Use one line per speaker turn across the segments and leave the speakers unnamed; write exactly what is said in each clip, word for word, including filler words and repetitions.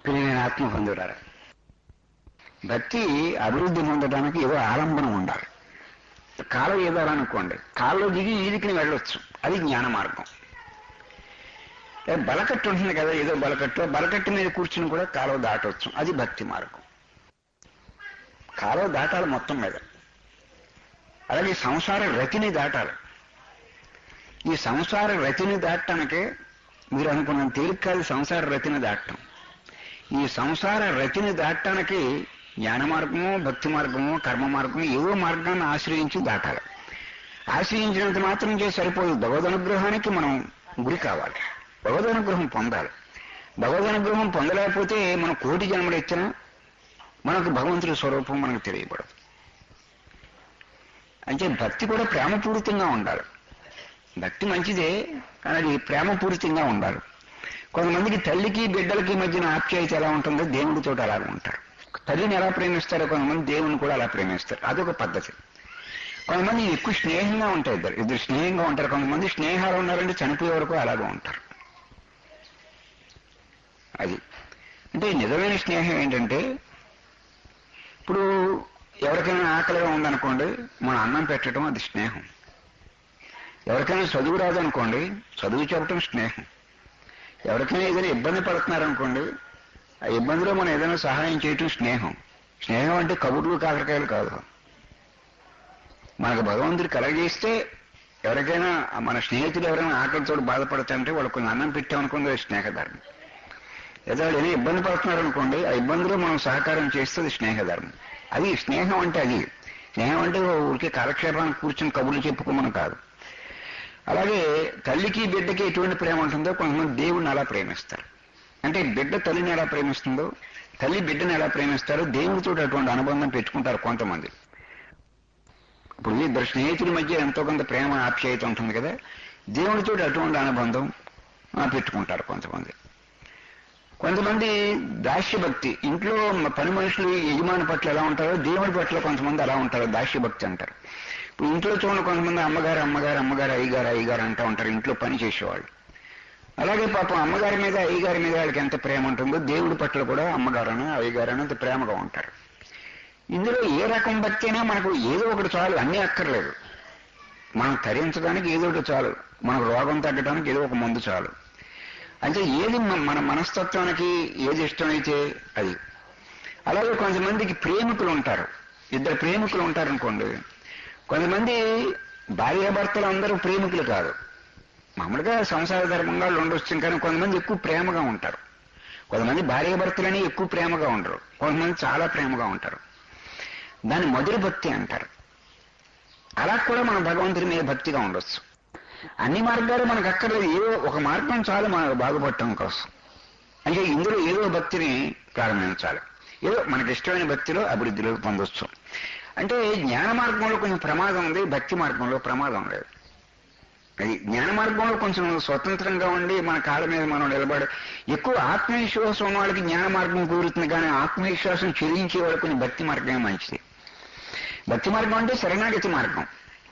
ప్రియమైన ఆత్మబంధువులారా, భక్తి అభివృద్ధి పొందడానికి ఏదో ఆలంబనం ఉండాలి. కాలం ఏదో అనుకోండి, కాల్లో దిగి ఈదికిని వెళ్ళొచ్చు, అది జ్ఞాన మార్గం. బలకట్టు ఉంటుంది కదా, ఏదో బలకట్టు, బలకట్టు మీద కూర్చుని కూడా కాలువ దాటవచ్చు, అది భక్తి మార్గం. కాలువ దాటాలి మొత్తం మీద. అలాగే సంసార రతిని దాటాలి. ఈ సంసార రతిని దాటడానికే మీరు అనుకున్న తేలిక కాదు సంసార రతిని దాటడం. ఈ సంసార రతిని దాటడానికి జ్ఞాన మార్గము, భక్తి మార్గము, కర్మ మార్గము, ఏవో మార్గాన్ని ఆశ్రయించి దాటాలి. ఆశ్రయించినంత మాత్రం చేసి సరిపోదు. భగవద్ అనుగ్రహానికి మనం గురి కావాలి, భగవద్ అనుగ్రహం పొందాలి. భగవద్ అనుగ్రహం పొందలేకపోతే మనం కోటి జన్మలు ఇచ్చినా మనకు భగవంతుడి స్వరూపం మనకు తెలియబడదు. అంటే భక్తి కూడా ప్రేమపూరితంగా ఉండాలి. భక్తి మంచిదే, కానీ అది ప్రేమపూరితంగా ఉండాలి. కొంతమందికి తల్లికి బిడ్డలకి మధ్యన ఆప్యాయత ఎలా ఉంటుందో దేవుడితో అలాగే ఉంటారు. తల్లిని ఎలా ప్రేమిస్తారో కొంతమంది దేవుని కూడా అలా ప్రేమిస్తారు, అదొక పద్ధతి. కొంతమంది ఎక్కువ స్నేహంగా ఉంటారు, ఇద్దరు ఇద్దరు స్నేహంగా ఉంటారు. కొంతమంది స్నేహాలు ఉన్నారంటే చనిపోయే వరకు అలాగే ఉంటారు. అది అంటే నిజమైన స్నేహం ఏంటంటే, ఇప్పుడు ఎవరికైనా ఆకలిగా ఉందనుకోండి, మన అన్నం పెట్టడం అది స్నేహం. ఎవరికైనా చదువు రాదనుకోండి, చదువు చెప్పడం స్నేహం. ఎవరికైనా ఏదైనా ఇబ్బంది పడుతున్నారనుకోండి, ఆ ఇబ్బందిలో మనం ఏదైనా సహాయం చేయటం స్నేహం. స్నేహం అంటే కబుర్లు కాకరకాయలు కాదు. మనకు భగవంతుడు కలగజేస్తే ఎవరికైనా మన స్నేహితులు ఎవరైనా ఆకలితో బాధపడతారంటే వాళ్ళకు కొన్ని అన్నం పెట్టామనుకోండి, అది స్నేహధర్మం. లేదా వాళ్ళు ఏదైనా ఇబ్బంది పడుతున్నారనుకోండి, ఆ ఇబ్బందిలో మనం సహకారం చేస్తే అది స్నేహధర్మం. అది స్నేహం అంటే అది. స్నేహం అంటే ఊరికే కాలక్షేపానికి కూర్చొని కబుర్లు చెప్పుకోమని కాదు. అలాగే తల్లికి బిడ్డకి ఎటువంటి ప్రేమ ఉంటుందో కొంతమంది దేవుడిని అలా ప్రేమిస్తారు. అంటే బిడ్డ తల్లిని ఎలా ప్రేమిస్తుందో తల్లి బిడ్డని ఎలా ప్రేమిస్తారో దేవుడితో అటువంటి అనుబంధం పెట్టుకుంటారు కొంతమంది. ఇప్పుడు ఇద్దరు స్నేహితుల మధ్య ఎంతో కొంత ప్రేమ ఆప్యాయత ఉంటుంది కదా, దేవుడితో అటువంటి అనుబంధం పెట్టుకుంటారు కొంతమంది. కొంతమంది దాస్యభక్తి, ఇంట్లో పని మనుషులు యజమాని పట్ల ఎలా ఉంటారో దేవుడి పట్ల కొంతమంది అలా ఉంటారు, దాస్యభక్తి అంటారు. ఇప్పుడు ఇంట్లో చూడండి, కొంతమంది అమ్మగారు అమ్మగారు అమ్మగారు అయ్యగారు అయ్యగారు అంటూ ఉంటారు ఇంట్లో పని చేసేవాళ్ళు. అలాగే పాపం అమ్మగారి మీద అయ్యగారి మీద వాళ్ళకి ఎంత ప్రేమ ఉంటుందో దేవుడి పట్ల కూడా అమ్మగారని అయ్యగారని అంత ప్రేమగా ఉంటారు. ఇందులో ఏ రకం భక్తి అయినా మనకు ఏదో ఒకటి చాలు, అన్నీ అక్కర్లేదు. మనం తరించడానికి ఏదో ఒకటి చాలు, మనకు రోగం తగ్గడానికి ఏదో ఒక మందు చాలు. అంటే ఏది మన మనస్తత్వానికి ఏది ఇష్టమైతే అది. అలాగే కొంతమందికి ప్రేమికులు ఉంటారు, ఇద్దరు ప్రేమికులు ఉంటారనుకోండి. కొంతమంది భార్యాభర్తలు అందరూ ప్రేమికులు కాదు, మామూలుగా సంసార ధర్మంగా ఉండొచ్చు, కానీ కొంతమంది ఎక్కువ ప్రేమగా ఉంటారు. కొంతమంది భార్యాభర్తలని ఎక్కువ ప్రేమగా ఉండరు, కొంతమంది చాలా ప్రేమగా ఉంటారు. దాన్ని మధుర భక్తి అంటారు. అలా కూడా మనం భగవంతుడి మీద భక్తిగా ఉండొచ్చు. అన్ని మార్గాలు మనకు అక్కర్లేదు, ఏదో ఒక మార్గం చాలు మనకు బాగుపడటం కోసం. అంటే ఇందులో ఏదో భక్తిని ప్రారంభించాలి, ఏదో మనకి ఇష్టమైన భక్తిలో అభివృద్ధిలో పొందొచ్చు. అంటే జ్ఞాన మార్గంలో కొంచెం ప్రమాదం ఉంది, భక్తి మార్గంలో ప్రమాదం లేదు. అది జ్ఞాన మార్గంలో కొంచెం స్వతంత్రంగా ఉండి మన కాళ్ళ మీద మనం నిలబడి, ఎక్కువ ఆత్మవిశ్వాసం ఉన్న వాళ్ళకి జ్ఞాన మార్గం కుదురుతుంది, కానీ ఆత్మవిశ్వాసం చెల్లించే వాళ్ళకి కొంచెం భక్తి మార్గమే మంచిది. భక్తి మార్గం అంటే శరణాగతి మార్గం.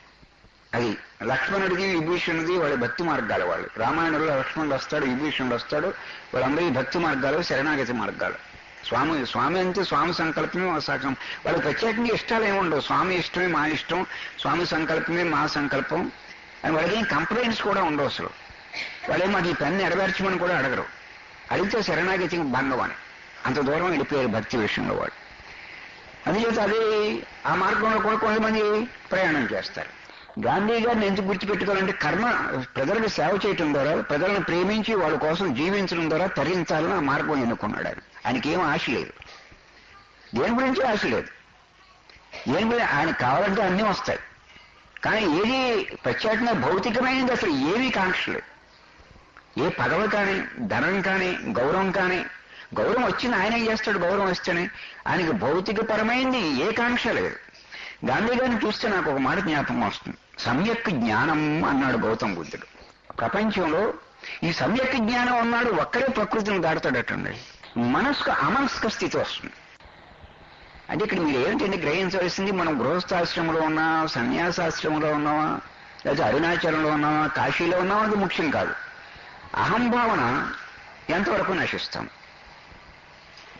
అది లక్ష్మణుడికి విభీషణుడికి వాళ్ళ భక్తి మార్గాలు. వాళ్ళు రామాయణంలో లక్ష్మణుడు వస్తాడు, విభీషణుడు వస్తాడు, వాళ్ళందరూ భక్తి మార్గాలు, శరణాగతి మార్గాలు. స్వామి స్వామి అంటే స్వామి సంకల్పమే సాకం. వాళ్ళకి ప్రత్యేకంగా ఇష్టాలు ఏమి ఉండవు, స్వామి ఇష్టమే మా ఇష్టం, స్వామి సంకల్పమే మా సంకల్పం అని వాళ్ళకి ఏం కంప్లైంట్స్ కూడా ఉండవు. అసలు వాళ్ళే మాకు ఈ పని నెరవేర్చమని కూడా అడగరు. అడిగితే శరణాగతి భంగం అని అంత దూరం వెళ్ళిపోయారు భక్తి విషయంలో వాళ్ళు. అందుచేత అది ఆ మార్గంలో కూడా కొంతమంది ప్రయాణం చేస్తారు. గాంధీ గారిని ఎందుకు గుర్తుపెట్టుకోవాలంటే కర్మ, ప్రజలకు సేవ చేయటం ద్వారా, ప్రజలను ప్రేమించి వాళ్ళ కోసం జీవించడం ద్వారా తరించాలని ఆ మార్గం ఎన్నుకున్నాడు ఆయన. ఆయనకి ఏం ఆశ లేదు, దేని గురించి ఆశ లేదు. దేని గురించి ఆయనకు కావాలంటే అన్నీ వస్తాయి, కానీ ఏది ప్రత్యేకంగా భౌతికమైనది అసలు ఏమీ కాంక్ష లేదు. ఏ పదవి కానీ, ధనం కానీ, గౌరవం కానీ, గౌరవం వచ్చింది ఆయన చేస్తాడు, గౌరవం వస్తేనే. ఆయనకి భౌతిక పరమైంది ఏ కాంక్ష లేదు. గాంధీ గారిని చూస్తే నాకు ఒక మాట జ్ఞాపకం వస్తుంది. సమ్యక్ జ్ఞానం అన్నాడు గౌతమ బుద్ధుడు. ప్రపంచంలో ఈ సమ్యక్ జ్ఞానం ఉన్నాడు ఒక్కడే ప్రకృతిని దాడతాడటండి. మనస్కు అమనస్క స్థితి వస్తుంది. అంటే ఇక్కడ మీరు ఏంటంటే గ్రహించవలసింది, మనం గృహస్థాశ్రమంలో ఉన్నామా, సన్యాసాశ్రమంలో ఉన్నామా, లేదా అరుణాచలంలో ఉన్నామా, కాశీలో ఉన్నామా, అది ముఖ్యం కాదు. అహంభావన ఎంతవరకు నశిస్తాం.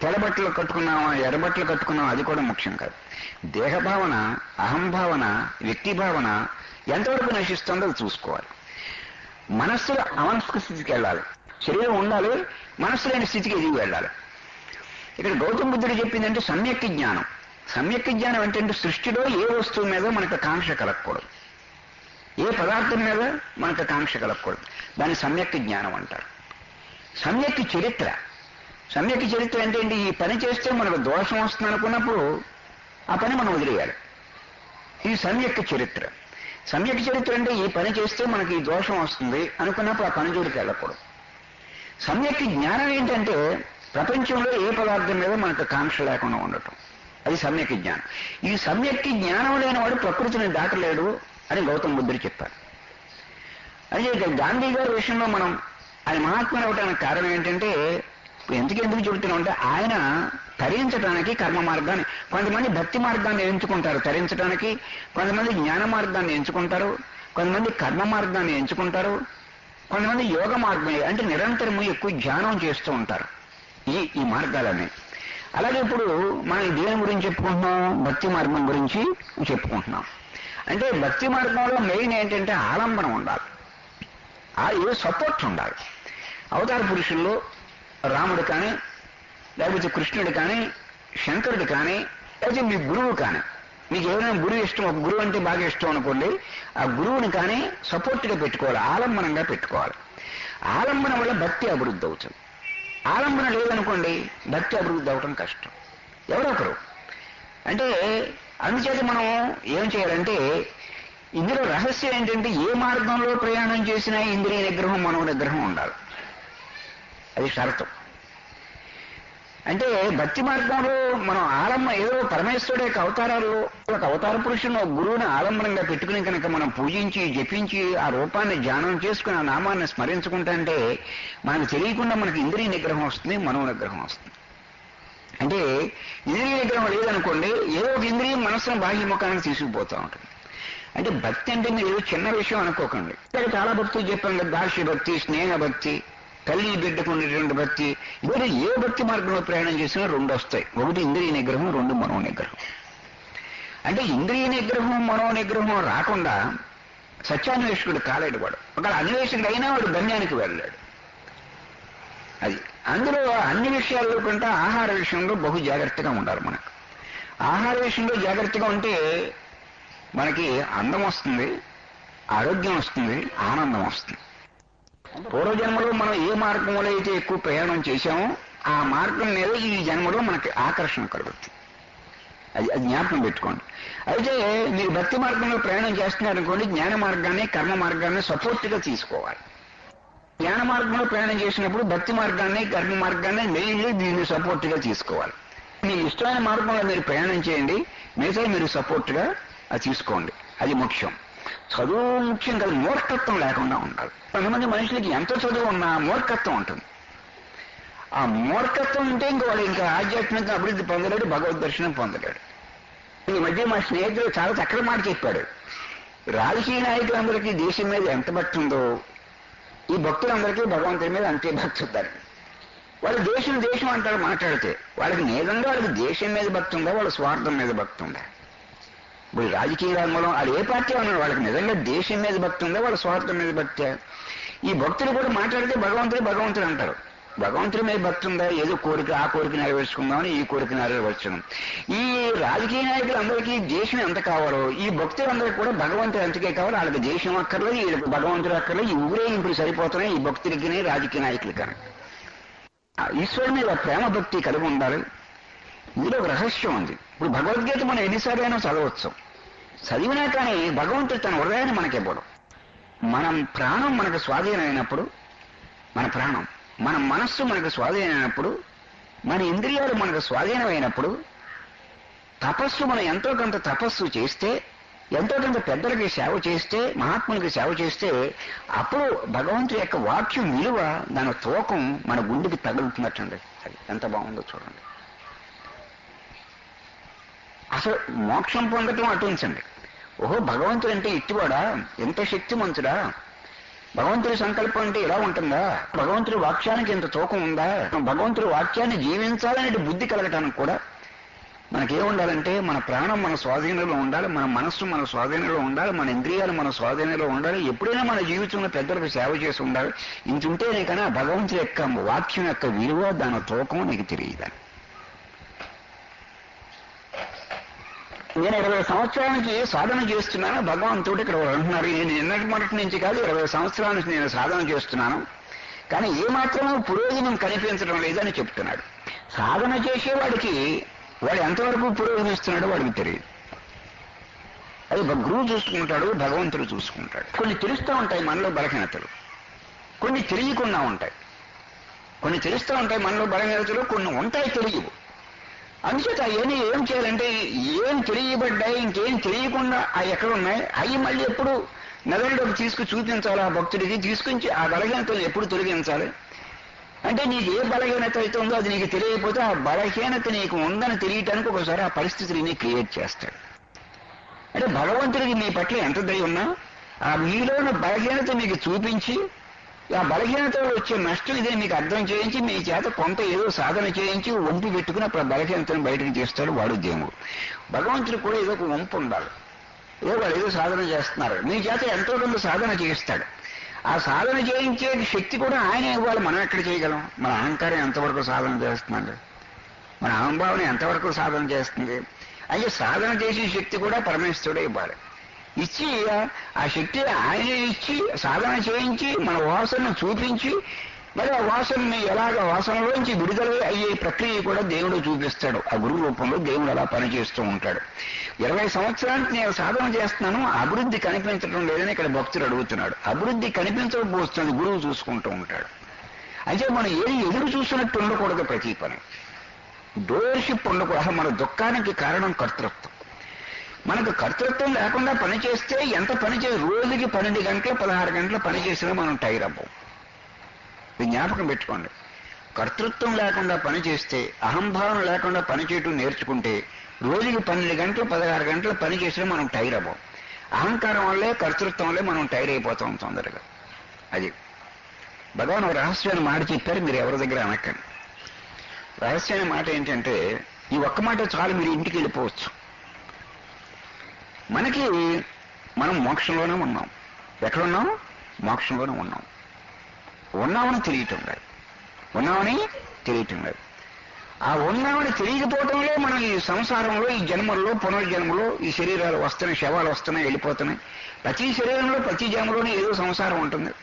తెల్లబట్టలు కట్టుకున్నామా ఎర్రబట్టలు కట్టుకున్నామా అది కూడా ముఖ్యం కాదు. దేహభావన, అహంభావన, వ్యక్తి భావన ఎంతవరకు నశిస్తుందో అది చూసుకోవాలి. మనస్సులో అమనస్క స్థితికి వెళ్ళాలి, శరీరం ఉండాలి, మనస్సు లేని స్థితికి ఎదిగి వెళ్ళాలి. ఇక్కడ గౌతమ బుద్ధుడు చెప్పిందంటే సమ్యక్ జ్ఞానం. సమ్యక్ జ్ఞానం అంటే సృష్టిలో ఏ వస్తువు మీద మనకు కాంక్ష కలగకూడదు, ఏ పదార్థం మీద మనకు కాంక్ష కలగకూడదు. దాన్ని సమ్యక్ జ్ఞానం అంటారు. సమ్యక్ చరిత్ర. సమ్యక్ చరిత్ర అంటే ఏంటి? ఈ పని చేస్తే మనకు దోషం వస్తుంది అనుకున్నప్పుడు ఆ పని మనం వదిలేయాలి. ఇది సమ్యక్ చరిత్ర. సమ్యక్ చరిత్ర అంటే ఈ పని చేస్తే మనకి ఈ దోషం వస్తుంది అనుకున్నప్పుడు ఆ పని జోలికి వెళ్ళకూడదు. సమ్యక్ జ్ఞానం ఏంటంటే ప్రపంచంలో ఏ పదార్థం మీద మనకు కాంక్ష లేకుండా ఉండటం, అది సమ్యక్ జ్ఞానం. ఈ సమ్యక్ జ్ఞానం లేనివాడు ప్రకృతిని దాటలేడు అని గౌతమ బుద్ధుడు చెప్పారు. అయితే గాంధీ గారి విషయంలో మనం ఆయన మహాత్ములు అవటానికి కారణం ఏంటంటే, ఎందుకు ఎందుకు చెబుతున్నాం అంటే ఆయన తరించడానికి కర్మ మార్గాన్ని, కొంతమంది భక్తి మార్గాన్ని ఎంచుకుంటారు తరించడానికి, కొంతమంది జ్ఞాన మార్గాన్ని ఎంచుకుంటారు, కొంతమంది కర్మ మార్గాన్ని ఎంచుకుంటారు, కొంతమంది యోగ మార్గం అంటే నిరంతరము ఎక్కువ ధ్యానం చేస్తూ ఉంటారు. ఈ ఈ మార్గాలన్నీ. అలాగే ఇప్పుడు మనం దేని గురించి చెప్పుకుంటున్నాం? భక్తి మార్గం గురించి చెప్పుకుంటున్నాం. అంటే భక్తి మార్గంలో మెయిన్ ఏంటంటే ఆలంబనం ఉండాలి, ఆ ఏ సపోర్ట్ ఉండాలి. అవతార పురుషుల్లో రాముడు కానీ, లేకపోతే కృష్ణుడు కానీ, శంకరుడు కానీ, లేకపోతే మీ గురువు కానీ, మీకు ఎవరైనా గురువు ఇష్టం, ఒక గురువు అంటే బాగా ఇష్టం అనుకోండి, ఆ గురువుని కానీ సపోర్ట్గా పెట్టుకోవాలి, ఆలంబనంగా పెట్టుకోవాలి. ఆలంబనం వల్ల భక్తి అభివృద్ధి అవుతుంది. ఆలంబన లేదనుకోండి భక్తి అభివృద్ధి అవటం కష్టం. ఎవరొకరు అంటే అందుచేత మనం ఏం చేయాలంటే, ఇందులో రహస్యం ఏంటంటే ఏ మార్గంలో ప్రయాణం చేసినా ఇంద్రియ నిగ్రహం మనో నిగ్రహం ఉండాలి, అది షరతు. అంటే భక్తి మార్గంలో మనం ఆలంబ ఏదో పరమేశ్వరుడు యొక్క అవతారాల్లో ఒక అవతార పురుషుని ఒక గురువుని ఆలంబనంగా పెట్టుకుని కనుక మనం పూజించి జపించి ఆ రూపాన్ని ధ్యానం చేసుకుని ఆ నామాన్ని స్మరించుకుంటా అంటే మనకు తెలియకుండా మనకి ఇంద్రియ నిగ్రహం వస్తుంది, మనో నిగ్రహం వస్తుంది. అంటే ఇంద్రియ నిగ్రహం లేదనుకోండి ఏదో ఒక ఇంద్రియం మనసును బాహ్యముఖానికి తీసుకుపోతూ ఉంటుంది. అంటే భక్తి అంటే మీరు ఏదో చిన్న విషయం అనుకోకండి. ఇక్కడ చాలా భక్తులు చెప్పాం కదా, దాస్య భక్తి, స్నేహ భక్తి, తల్లి బిడ్డకు ఉండేటువంటి భక్తి. ఇవన్నీ ఏ భక్తి మార్గంలో ప్రయాణం చేసినా రెండు వస్తాయి. ఒకటి ఇంద్రియ నిగ్రహం, రెండు మనో నిగ్రహం. అంటే ఇంద్రియ నిగ్రహం మనో నిగ్రహం రాకుండా సత్యాన్వేషకుడు కాలేడు వాడు. ఒకవేళ అన్వేషకుడు అయినా వాడు గమ్యానికి వెళ్ళాడు. అది అందులో అన్ని విషయాల్లో కంటే ఆహార విషయంలో బహు జాగ్రత్తగా ఉండాలి. మనకు ఆహార విషయంలో జాగ్రత్తగా ఉంటే మనకి అందం వస్తుంది, ఆరోగ్యం వస్తుంది, ఆనందం వస్తుంది. పూర్వజన్మలో మనం ఏ మార్గంలో అయితే ఎక్కువ ప్రయాణం చేశామో ఆ మార్గం మీద ఈ జన్మలో మనకి ఆకర్షణ కలుగుతుంది. అది అది జ్ఞాపకం పెట్టుకోండి. అయితే మీరు భక్తి మార్గంలో ప్రయాణం చేస్తున్నారనుకోండి, జ్ఞాన మార్గాన్ని కర్మ మార్గాన్ని సపోర్ట్గా తీసుకోవాలి. జ్ఞాన మార్గంలో ప్రయాణం చేసినప్పుడు భక్తి మార్గాన్ని కర్మ మార్గాన్ని మెయిన్లీ దీన్ని సపోర్ట్గా తీసుకోవాలి. మీ ఇష్టమైన మార్గంలో మీరు ప్రయాణం చేయండి, మిగతా మీరు సపోర్ట్గా అది తీసుకోండి. అది ముఖ్యం. చదువు ముఖ్యం కాదు, మూర్ఖత్వం లేకుండా ఉండాలి. కొంతమంది మనుషులకి ఎంత చదువు ఉన్నా మూర్ఖత్వం ఉంటుంది. ఆ మూర్ఖత్వం ఉంటే ఇంకా వాడు ఇంకా ఆధ్యాత్మిక అభివృద్ధి పొందలేడు, భగవద్ దర్శనం పొందలేడు. ఈ మధ్య మా స్నేహితుడు చాలా చక్కటి మాట చెప్పాడు. రాజకీయ నాయకులందరికీ దేశం మీద ఎంత భక్తి ఉందో ఈ భక్తులందరికీ భగవంతుడి మీద అంతే భక్తి ఉందని. వాళ్ళు దేశం దేశం అంటారు మాట్లాడితే, వాళ్ళకి నిజంగా వాళ్ళకి దేశం మీద భక్తి ఉందా, వాళ్ళ స్వార్థం మీద భక్తి ఉందా? ఇప్పుడు రాజకీయ రంగంలో వాళ్ళు ఏ పార్టీ అన్నారు, వాళ్ళకి నిజంగా దేశం మీద భక్తి ఉందా, వాళ్ళ స్వార్థం మీద భక్తి? ఈ భక్తులు కూడా మాట్లాడితే భగవంతుడు భగవంతుడు అంటారు. భగవంతుడి మీద భక్తి ఉందా? ఏదో కోరిక, ఆ కోరిక నెరవేర్చుకుందామని ఈ కోరిక నెరవేర్చడం. ఈ రాజకీయ నాయకులు అందరికీ దేశం ఎంత కావాలో ఈ భక్తులందరికీ కూడా భగవంతుడు ఎంతకే కావాలి. వాళ్ళకి దేశం అక్కర్లేదు, వీళ్ళకి భగవంతుడు అక్కర్లేదు. ఈ ఊరేగింపులు సరిపోతున్నాయి ఈ భక్తులకి రాజకీయ నాయకులు కనుక. ఈశ్వరుడి మీద ప్రేమ భక్తి కలిగి ఉండాలి. ఇందులో ఒక రహస్యం ఉంది. ఇప్పుడు భగవద్గీత మనం ఎన్నిసార్లైనా చదవచ్చు, చదివినా కానీ భగవంతుడు తన హృదయాన్ని మనకివ్వడం. మనం ప్రాణం మనకు స్వాధీనమైనప్పుడు, మన ప్రాణం మన మనస్సు మనకు స్వాధీనమైనప్పుడు, మన ఇంద్రియాలు మనకు స్వాధీనమైనప్పుడు, తపస్సు మనం ఎంతో కొంత తపస్సు చేస్తే, ఎంతో కొంత పెద్దలకి సేవ చేస్తే, మహాత్ములకి సేవ చేస్తే అప్పుడు భగవంతుడి యొక్క వాక్యం విలువ, దాని తూకం మన గుండెకి తగులుతున్నట్టండి. అది ఎంత బాగుందో చూడండి. అసలు మోక్షం పొందటం అటు ఉంచండి. ఓహో భగవంతుడు అంటే ఇట్టివాడా, ఎంత శక్తిమంతుడా, భగవంతుడి సంకల్పం అంటే ఇలా ఉంటుందా? భగవంతుడి వాక్యానికి ఇంత తూకం ఉందా? భగవంతుడి వాక్యాన్ని జీవించాలనే బుద్ధి కలగటానికి కూడా మనకేముండాలంటే మన ప్రాణం మన స్వాధీనంలో ఉండాలి, మన మనస్సు మన స్వాధీనంలో ఉండాలి, మన ఇంద్రియాలు మన స్వాధీనంలో ఉండాలి. ఎప్పుడైనా మన జీవితంలో పెద్దలకు సేవ చేసి ఉండాలి. ఇంతుంటేనే కానీ భగవంతుడి యొక్క వాక్యం యొక్క విలువ, దాని తూకం నీకు తెలియదు. నేను ఇరవై సంవత్సరాల నుంచి సాధన చేస్తున్నాను, భగవంతుడు ఇక్కడ అంటున్నారు. నేను ఎన్నటి మొదటి నుంచి కాదు, ఇరవై సంవత్సరాల నుంచి నేను సాధన చేస్తున్నాను, కానీ ఏమాత్రమూ పురోగమనం కనిపించడం లేదని చెప్తున్నాడు. సాధన చేసేవాడికి వాడు ఎంతవరకు పురోగమిస్తున్నాడో వాడికి తెలియదు. అది గురువు చూసుకుంటాడు, భగవంతుడు చూసుకుంటాడు. కొన్ని తెలుస్తూ ఉంటాయి మనలో బలహీనతలు, కొన్ని తెలియకుండా ఉంటాయి. కొన్ని తెలుస్తూ ఉంటాయి మనలో బలహీనతలు, కొన్ని ఉంటాయి తెలియవు. అందుచేత అవన్నీ ఏం చేయాలంటే ఏం తెలియబడ్డాయి ఇంకేం తెలియకుండా అవి ఎక్కడ ఉన్నాయి అవి మళ్ళీ ఎప్పుడు నగరంలోకి తీసుకు చూపించాలి. ఆ భక్తుడికి తీసుకొచ్చి ఆ బలహీనతలు ఎప్పుడు తొలగించాలి అంటే నీకు ఏ బలహీనత అయితే ఉందో అది నీకు తెలియకపోతే ఆ బలహీనత నీకు ఉందని తెలియటానికి ఒకసారి ఆ పరిస్థితిని క్రియేట్ చేస్తాడు. అంటే భగవంతుడికి మీ పట్ల ఎంత దయ ఉన్నా ఆ మీలోని బలహీనత మీకు చూపించి ఆ బలహీనతలో వచ్చే నష్టం ఇదే మీకు అర్థం చేయించి మీ చేత కొంత ఏదో సాధన చేయించి వంపు పెట్టుకుని అప్పుడు బలహీనతను బయటకు తీస్తాడు వాడు దేవుడు. భగవంతుడు కూడా ఏదో ఒక వంపు ఉండాలి. ఏదో వాళ్ళు ఏదో సాధన చేస్తున్నారు, మీ చేత ఎంతో కొంత సాధన చేయిస్తాడు. ఆ సాధన చేయించే శక్తి కూడా ఆయన ఇవ్వాలి. మనం ఎక్కడ చేయగలం? మన అహంకారం ఎంతవరకు సాధన చేస్తున్నాడు, మన అహంభావన ఎంతవరకు సాధన చేస్తుంది? అయితే సాధన చేసే శక్తి కూడా పరమేశ్వరుడే ఇవ్వాలి. ఇచ్చి ఆ శక్తి ఆయనే ఇచ్చి సాధన చేయించి మన వాసనను చూపించి మరి ఆ వాసనని ఎలాగ వాసనలోంచి విడుదల అయ్యే ప్రక్రియ కూడా దేవుడు చూపిస్తాడు. ఆ గురువు రూపంలో దేవుడు అలా పనిచేస్తూ ఉంటాడు. ఇరవై సంవత్సరానికి నేను సాధన చేస్తున్నాను, అభివృద్ధి కనిపించడం లేదని ఇక్కడ భక్తుడు అడుగుతున్నాడు. అభివృద్ధి కనిపించకపోతుంది, గురువు చూసుకుంటూ ఉంటాడు. అయితే మనం ఏది ఎదురు చూసినట్టు ఉండకూడదు. ప్రతి పని డోర్షిప్ ఉండకూడదు. మన దుఃఖానికి కారణం కర్తృత్వం. మనకు కర్తృత్వం లేకుండా పని చేస్తే ఎంత పని చే రోజుకి పన్నెండు గంటలు పదహారు గంటలు పని చేసినా మనం టైర్ అవ్వం. జ్ఞాపకం పెట్టుకోండి. కర్తృత్వం లేకుండా పని చేస్తే, అహంభావం లేకుండా పని చేయటం నేర్చుకుంటే రోజుకి పన్నెండు గంటలు పదహారు గంటలు పని చేసినా మనం టైర్ అవ్వం. అహంకారం వల్లే కర్తృత్వం వల్లే మనం టైర్ అయిపోతాం తొందరగా. అది భగవాన్ ఒక రహస్యాన్ని మాట చెప్పారు, మీరు ఎవరి దగ్గర అనకండి. రహస్యాన్ని మాట ఏంటంటే ఈ ఒక్క మాట చాలు, మీరు ఇంటికి వెళ్ళిపోవచ్చు. మనకి మనం మోక్షంలోనే ఉన్నాం. ఎక్కడున్నాం? మోక్షంలోనే ఉన్నాం. ఉన్నామని తెలియటం లేదు, ఉన్నామని తెలియటం లేదు. ఆ ఉన్నామని తెలియకపోవటంలో మనం ఈ సంసారంలో, ఈ జన్మల్లో, పునర్జన్మలో ఈ శరీరాలు వస్తున్నాయి, శవాలు వస్తున్నాయి, వెళ్ళిపోతున్నాయి. ప్రతి శరీరంలో ప్రతి జన్మలోనే ఏదో సంసారం ఉంటుంది.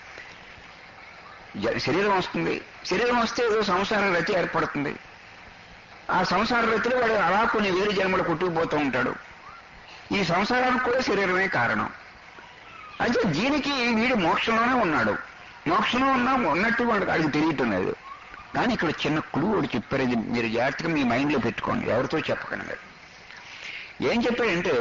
శరీరం వస్తుంది, శరీరం వస్తే ఏదో సంసార రతి ఏర్పడుతుంది. ఆ సంసార రతిలో వాడు అలా కొన్ని వేరు జన్మలు కొట్టుకుపోతూ ఉంటాడు. ఈ సంసారానికి కూడా శరీరమే కారణం. అయితే దీనికి వీడు మోక్షంలోనే ఉన్నాడు. మోక్షంలో ఉన్నా ఉన్నట్టు వాడికి అది తెలియటం లేదు. కానీ ఇక్కడ చిన్న క్లూ ఒకటి చెప్పారు, ఇది మీరు జాగ్రత్తగా మీ మైండ్లో పెట్టుకోండి, ఎవరితో చెప్పకండి. ఏం చెప్పాడంటే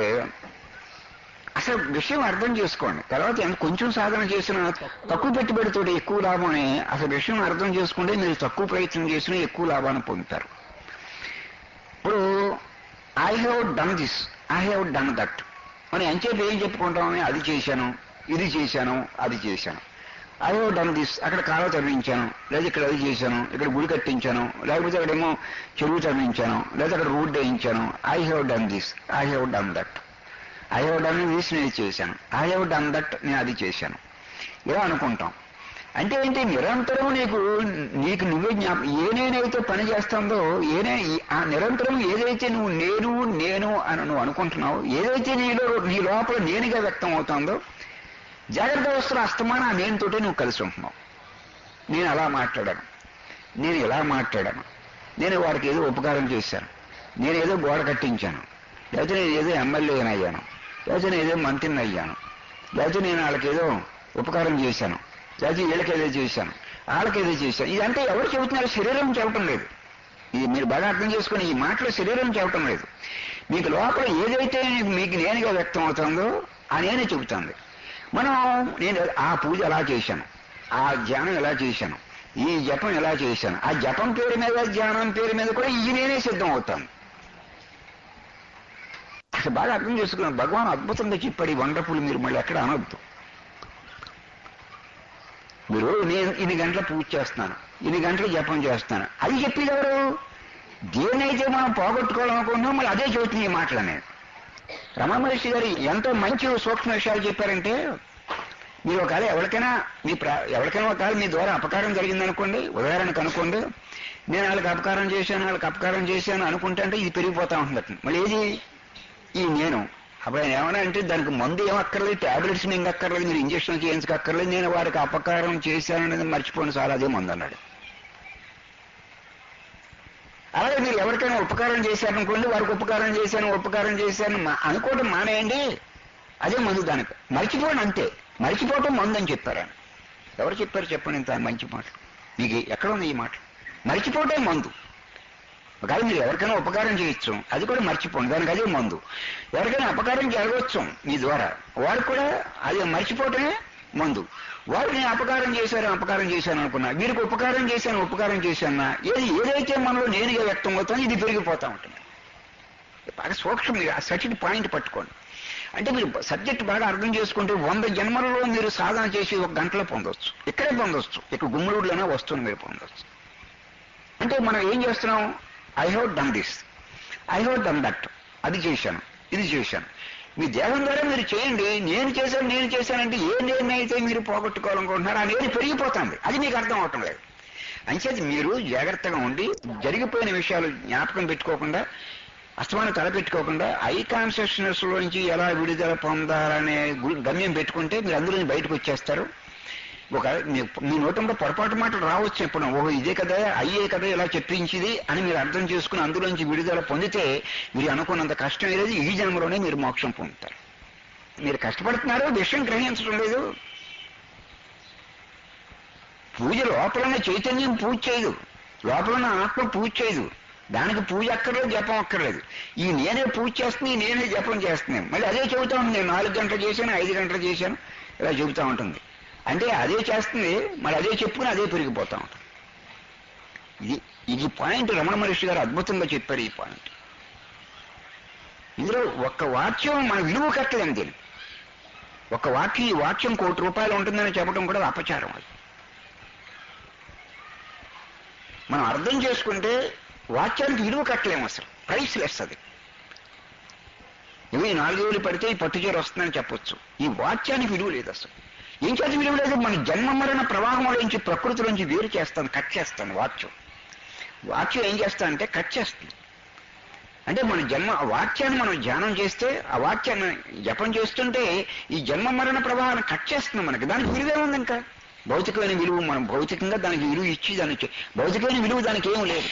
అసలు విషయం అర్థం చేసుకోండి. తర్వాత ఎంత కొంచెం సాధన చేసినా తక్కువ పెట్టుబడితో ఎక్కువ లాభం అని అసలు విషయం అర్థం చేసుకుంటే మీరు తక్కువ ప్రయత్నం చేసినా ఎక్కువ లాభాన్ని పొందుతారు. ఇప్పుడు I have done this, I have done that అని అంచేపు ఏం చెప్పుకుంటామని, అది చేశాను, ఇది చేశాను, అది చేశాను. ఐ హ్యావ్ డన్ దిస్, అక్కడ కాలువ తరలించాను, లేదా ఇక్కడ అది చేశాను, ఇక్కడ గుడి కట్టించాను, లేకపోతే అక్కడేమో చెరువు తరలించాను, లేదా అక్కడ రోడ్డు వేయించాను. I have done this, I have done that, I have done this నేను చేశాను, ఐ హ్యావ్ డన్ దట్ నేను అది చేశాను. ఇలా అనుకుంటాం. అంటే ఏంటి? నిరంతరం నీకు నీకు నువ్వే జ్ఞాప ఏ నేనైతే పని చేస్తుందో, ఏనే ఆ నిరంతరం ఏదైతే నువ్వు నేను నేను అని నువ్వు అనుకుంటున్నావు, ఏదైతే నీలో నీ లోపల నేనుగా వ్యక్తం అవుతుందో, జాగ్రత్త అవస్థలో అస్తమాన ఆ నేనుతోటే నువ్వు కలిసి ఉంటున్నావు. నేను అలా మాట్లాడాను, నేను ఇలా మాట్లాడాను, నేను వాడికి ఏదో ఉపకారం చేశాను, నేను ఏదో గోడ కట్టించాను, లేకపోతే నేను ఏదో ఎమ్మెల్యేని అయ్యాను, లేకపోతే నేను ఏదో మంత్రిని అయ్యాను, లేకపోతే నేను వాళ్ళకి ఏదో ఉపకారం చేశాను, లేకపోతే వీళ్ళకి ఏదో చేశాను, వాళ్ళకి ఏదో చేశాను. ఇదంటే ఎవరు చెబుతున్నారు? శరీరం చెప్పటం లేదు. ఇది మీరు బాగా అర్థం చేసుకుని, ఈ మాటలు శరీరం చెప్పటం లేదు. మీకు లోపల ఏదైతే మీకు నేనుగా వ్యక్తం అవుతుందో ఆ నేనే చెబుతుంది. మనం నేను ఆ పూజ ఎలా చేశాను, ఆ ధ్యానం ఎలా చేశాను, ఈ జపం ఎలా చేశాను, ఆ జపం పేరు మీద ధ్యానం పేరు మీద కూడా ఈ నేనే సిద్ధం అవుతాను. అసలు బాగా అర్థం చేసుకున్నాను. భగవాన్ అద్భుతంగా చెప్పాడు ఈ వండర్ఫుల్, మీరు మళ్ళీ ఎక్కడ అనొద్దు. మీరు నేను ఇన్ని గంటల పూజ చేస్తున్నాను, ఇన్ని గంటలు జపం చేస్తాను, అది చెప్పేది ఎవరు? దేన్నైతే మనం పోగొట్టుకోవాలనుకుంటున్నాం మళ్ళీ అదే చెబుతుంది ఈ మాటలు అనేది. రమణ మహర్షి గారు ఎంతో మంచి సూక్ష్మ విషయాలు చెప్పారంటే, మీరు ఒకవేళ ఎవరికైనా మీ ప్రా ఎవరికైనా ఒకవేళ మీ ద్వారా అపకారం జరిగిందనుకోండి, ఉదాహరణకు అనుకోండి, నేను వాళ్ళకి అపకారం చేశాను వాళ్ళకి అపకారం చేశాను అనుకుంటే అంటే ఇది పెరిగిపోతా ఉంటుంది. మళ్ళీ ఏది ఈ నేను అప్పుడు ఆయన ఏమన్నా అంటే దానికి మందు ఏమక్కర్లేదు, ట్యాబ్లెట్స్ మింగక్కర్లేదు, మీరు ఇంజక్షన్ చేయించక్కర్లేదు, నేను వారికి అపకారం చేశాననేది మర్చిపోండి సార్, అదే మందు అన్నాడు. అలాగే మీరు ఎవరికైనా ఉపకారం చేశారనుకోండి, వారికి ఉపకారం చేశాను ఉపకారం చేశాను అనుకోవడం మానేయండి, అదే మందు దానికి, మర్చిపోండి అంతే. మర్చిపోవటం మందు అని చెప్పారు ఆయన. ఎవరు చెప్పారు చెప్పండి ఇంత మంచి మాట? మీకు ఎక్కడ ఉంది ఈ మాట? మర్చిపోవటం మందు. ఒకవేళ మీరు ఎవరికైనా ఉపకారం చేయొచ్చు, అది కూడా మర్చిపోండి, దానికి అదే మందు. ఎవరికైనా అపకారం జరగవచ్చు మీ ద్వారా, వారికి కూడా అది మర్చిపోవటమే మందు. వారికి నేను అపకారం చేశాను అపకారం చేశాను అనుకున్నా, వీరికి ఉపకారం చేశాను ఉపకారం చేశానా, ఏది ఏదైతే మనలో నేనుగా వ్యక్తం అవుతుందో ఇది పెరిగిపోతూ ఉంటుంది. బాగా సూక్ష్మం, మీరు ఆ సచిన్ పాయింట్ పట్టుకోండి. అంటే మీరు సబ్జెక్ట్ బాగా అర్థం చేసుకుంటే వంద జన్మలలో మీరు సాధన చేసి ఒక గంటలో పొందవచ్చు, ఇక్కడే పొందవచ్చు, ఇక్కడ గుమ్మడిలోనే వస్తువుని మీరు పొందవచ్చు. అంటే మనం ఏం చేస్తున్నాం? I have done this, I have done that, అది చేశాను ఇది చేశాను. మీ దేహం ద్వారా మీరు చేయండి, నేను చేశాను నేను చేశానంటే ఏ నేనైతే మీరు పోగొట్టుకోవాలనుకుంటున్నారో ఆ నేను పెరిగిపోతుంది, అది మీకు అర్థం అవటం లేదు. అంచేది మీరు జాగ్రత్తగా ఉండి జరిగిపోయిన విషయాలు జ్ఞాపకం పెట్టుకోకుండా, అస్తమానం తలపెట్టుకోకుండా ఐ కాన్షియస్నెస్ లోంచి ఎలా విడుదల పొందాలనే గమ్యం పెట్టుకుంటే మీరు అందులో బయటకు వచ్చేస్తారు. ఒక మీ నోటంలో పొరపాటు మాటలు రావచ్చు ఎప్పుడు, ఓహో ఇదే కదా అయ్యే కదా ఇలా చెప్పించింది అని మీరు అర్థం చేసుకుని అందులోంచి విడుదల పొందితే మీరు అనుకున్నంత కష్టం లేదు, ఈ జన్మలోనే మీరు మోక్షం పొందుతారు. మీరు కష్టపడుతున్నారు, విషయం గ్రహించడం లేదు. పూజ లోపలన్న చైతన్యం పూజ చేయదు, లోపలన్న ఆత్మ పూజ చేయదు, దానికి పూజ అక్కర్లేదు జపం అక్కర్లేదు. ఈ నేనే పూజ చేస్తుంది, నేనే జపం చేస్తున్నాను, మళ్ళీ అదే చెబుతా ఉంటుంది. నేను నాలుగు గంటలు చేశాను ఐదు గంటలు చేశాను ఇలా చెబుతూ ఉంటుంది. అంటే అదే చేస్తుంది, మరి అదే చెప్పుకుని అదే పెరిగిపోతూ ఉంటుంది. ఇది ఇది పాయింట్ రమణ మహర్షి గారు అద్భుతంగా చెప్పారు ఈ పాయింట్. ఇందులో ఒక్క వాక్యం మన విలువ కట్టలేము. దీన్ని ఒక వాక్యం, ఈ వాక్యం కోటి రూపాయలు ఉంటుందని చెప్పడం కూడా అపచారం. అది మనం అర్థం చేసుకుంటే వాక్యానికి విలువ కట్టలేము, అసలు ప్రైస్ లెస్. అది ఇవి నాలుగు వేలు పడితే ఈ పట్టుచీర వస్తుందని చెప్పొచ్చు, ఈ వాక్యానికి విలువ లేదు అసలు. ఏం చేతి విలువ లేదు? మన జన్మ మరణ ప్రవాహంలోంచి ప్రకృతిలోంచి వేరు చేస్తాను, కట్ చేస్తాను. వాక్యం వాక్యం ఏం చేస్తానంటే కట్ చేస్తుంది. అంటే మన జన్మ వాక్యాన్ని మనం ధ్యానం చేస్తే, ఆ వాక్యాన్ని జపం చేస్తుంటే ఈ జన్మ మరణ ప్రవాహాన్ని కట్ చేస్తుంది మనకి. దానికి విలువే ఉంది. ఇంకా భౌతికమైన విలువ మనం భౌతికంగా దానికి విలువ ఇచ్చి దానికి భౌతికమైన విలువ దానికి ఏం లేదు.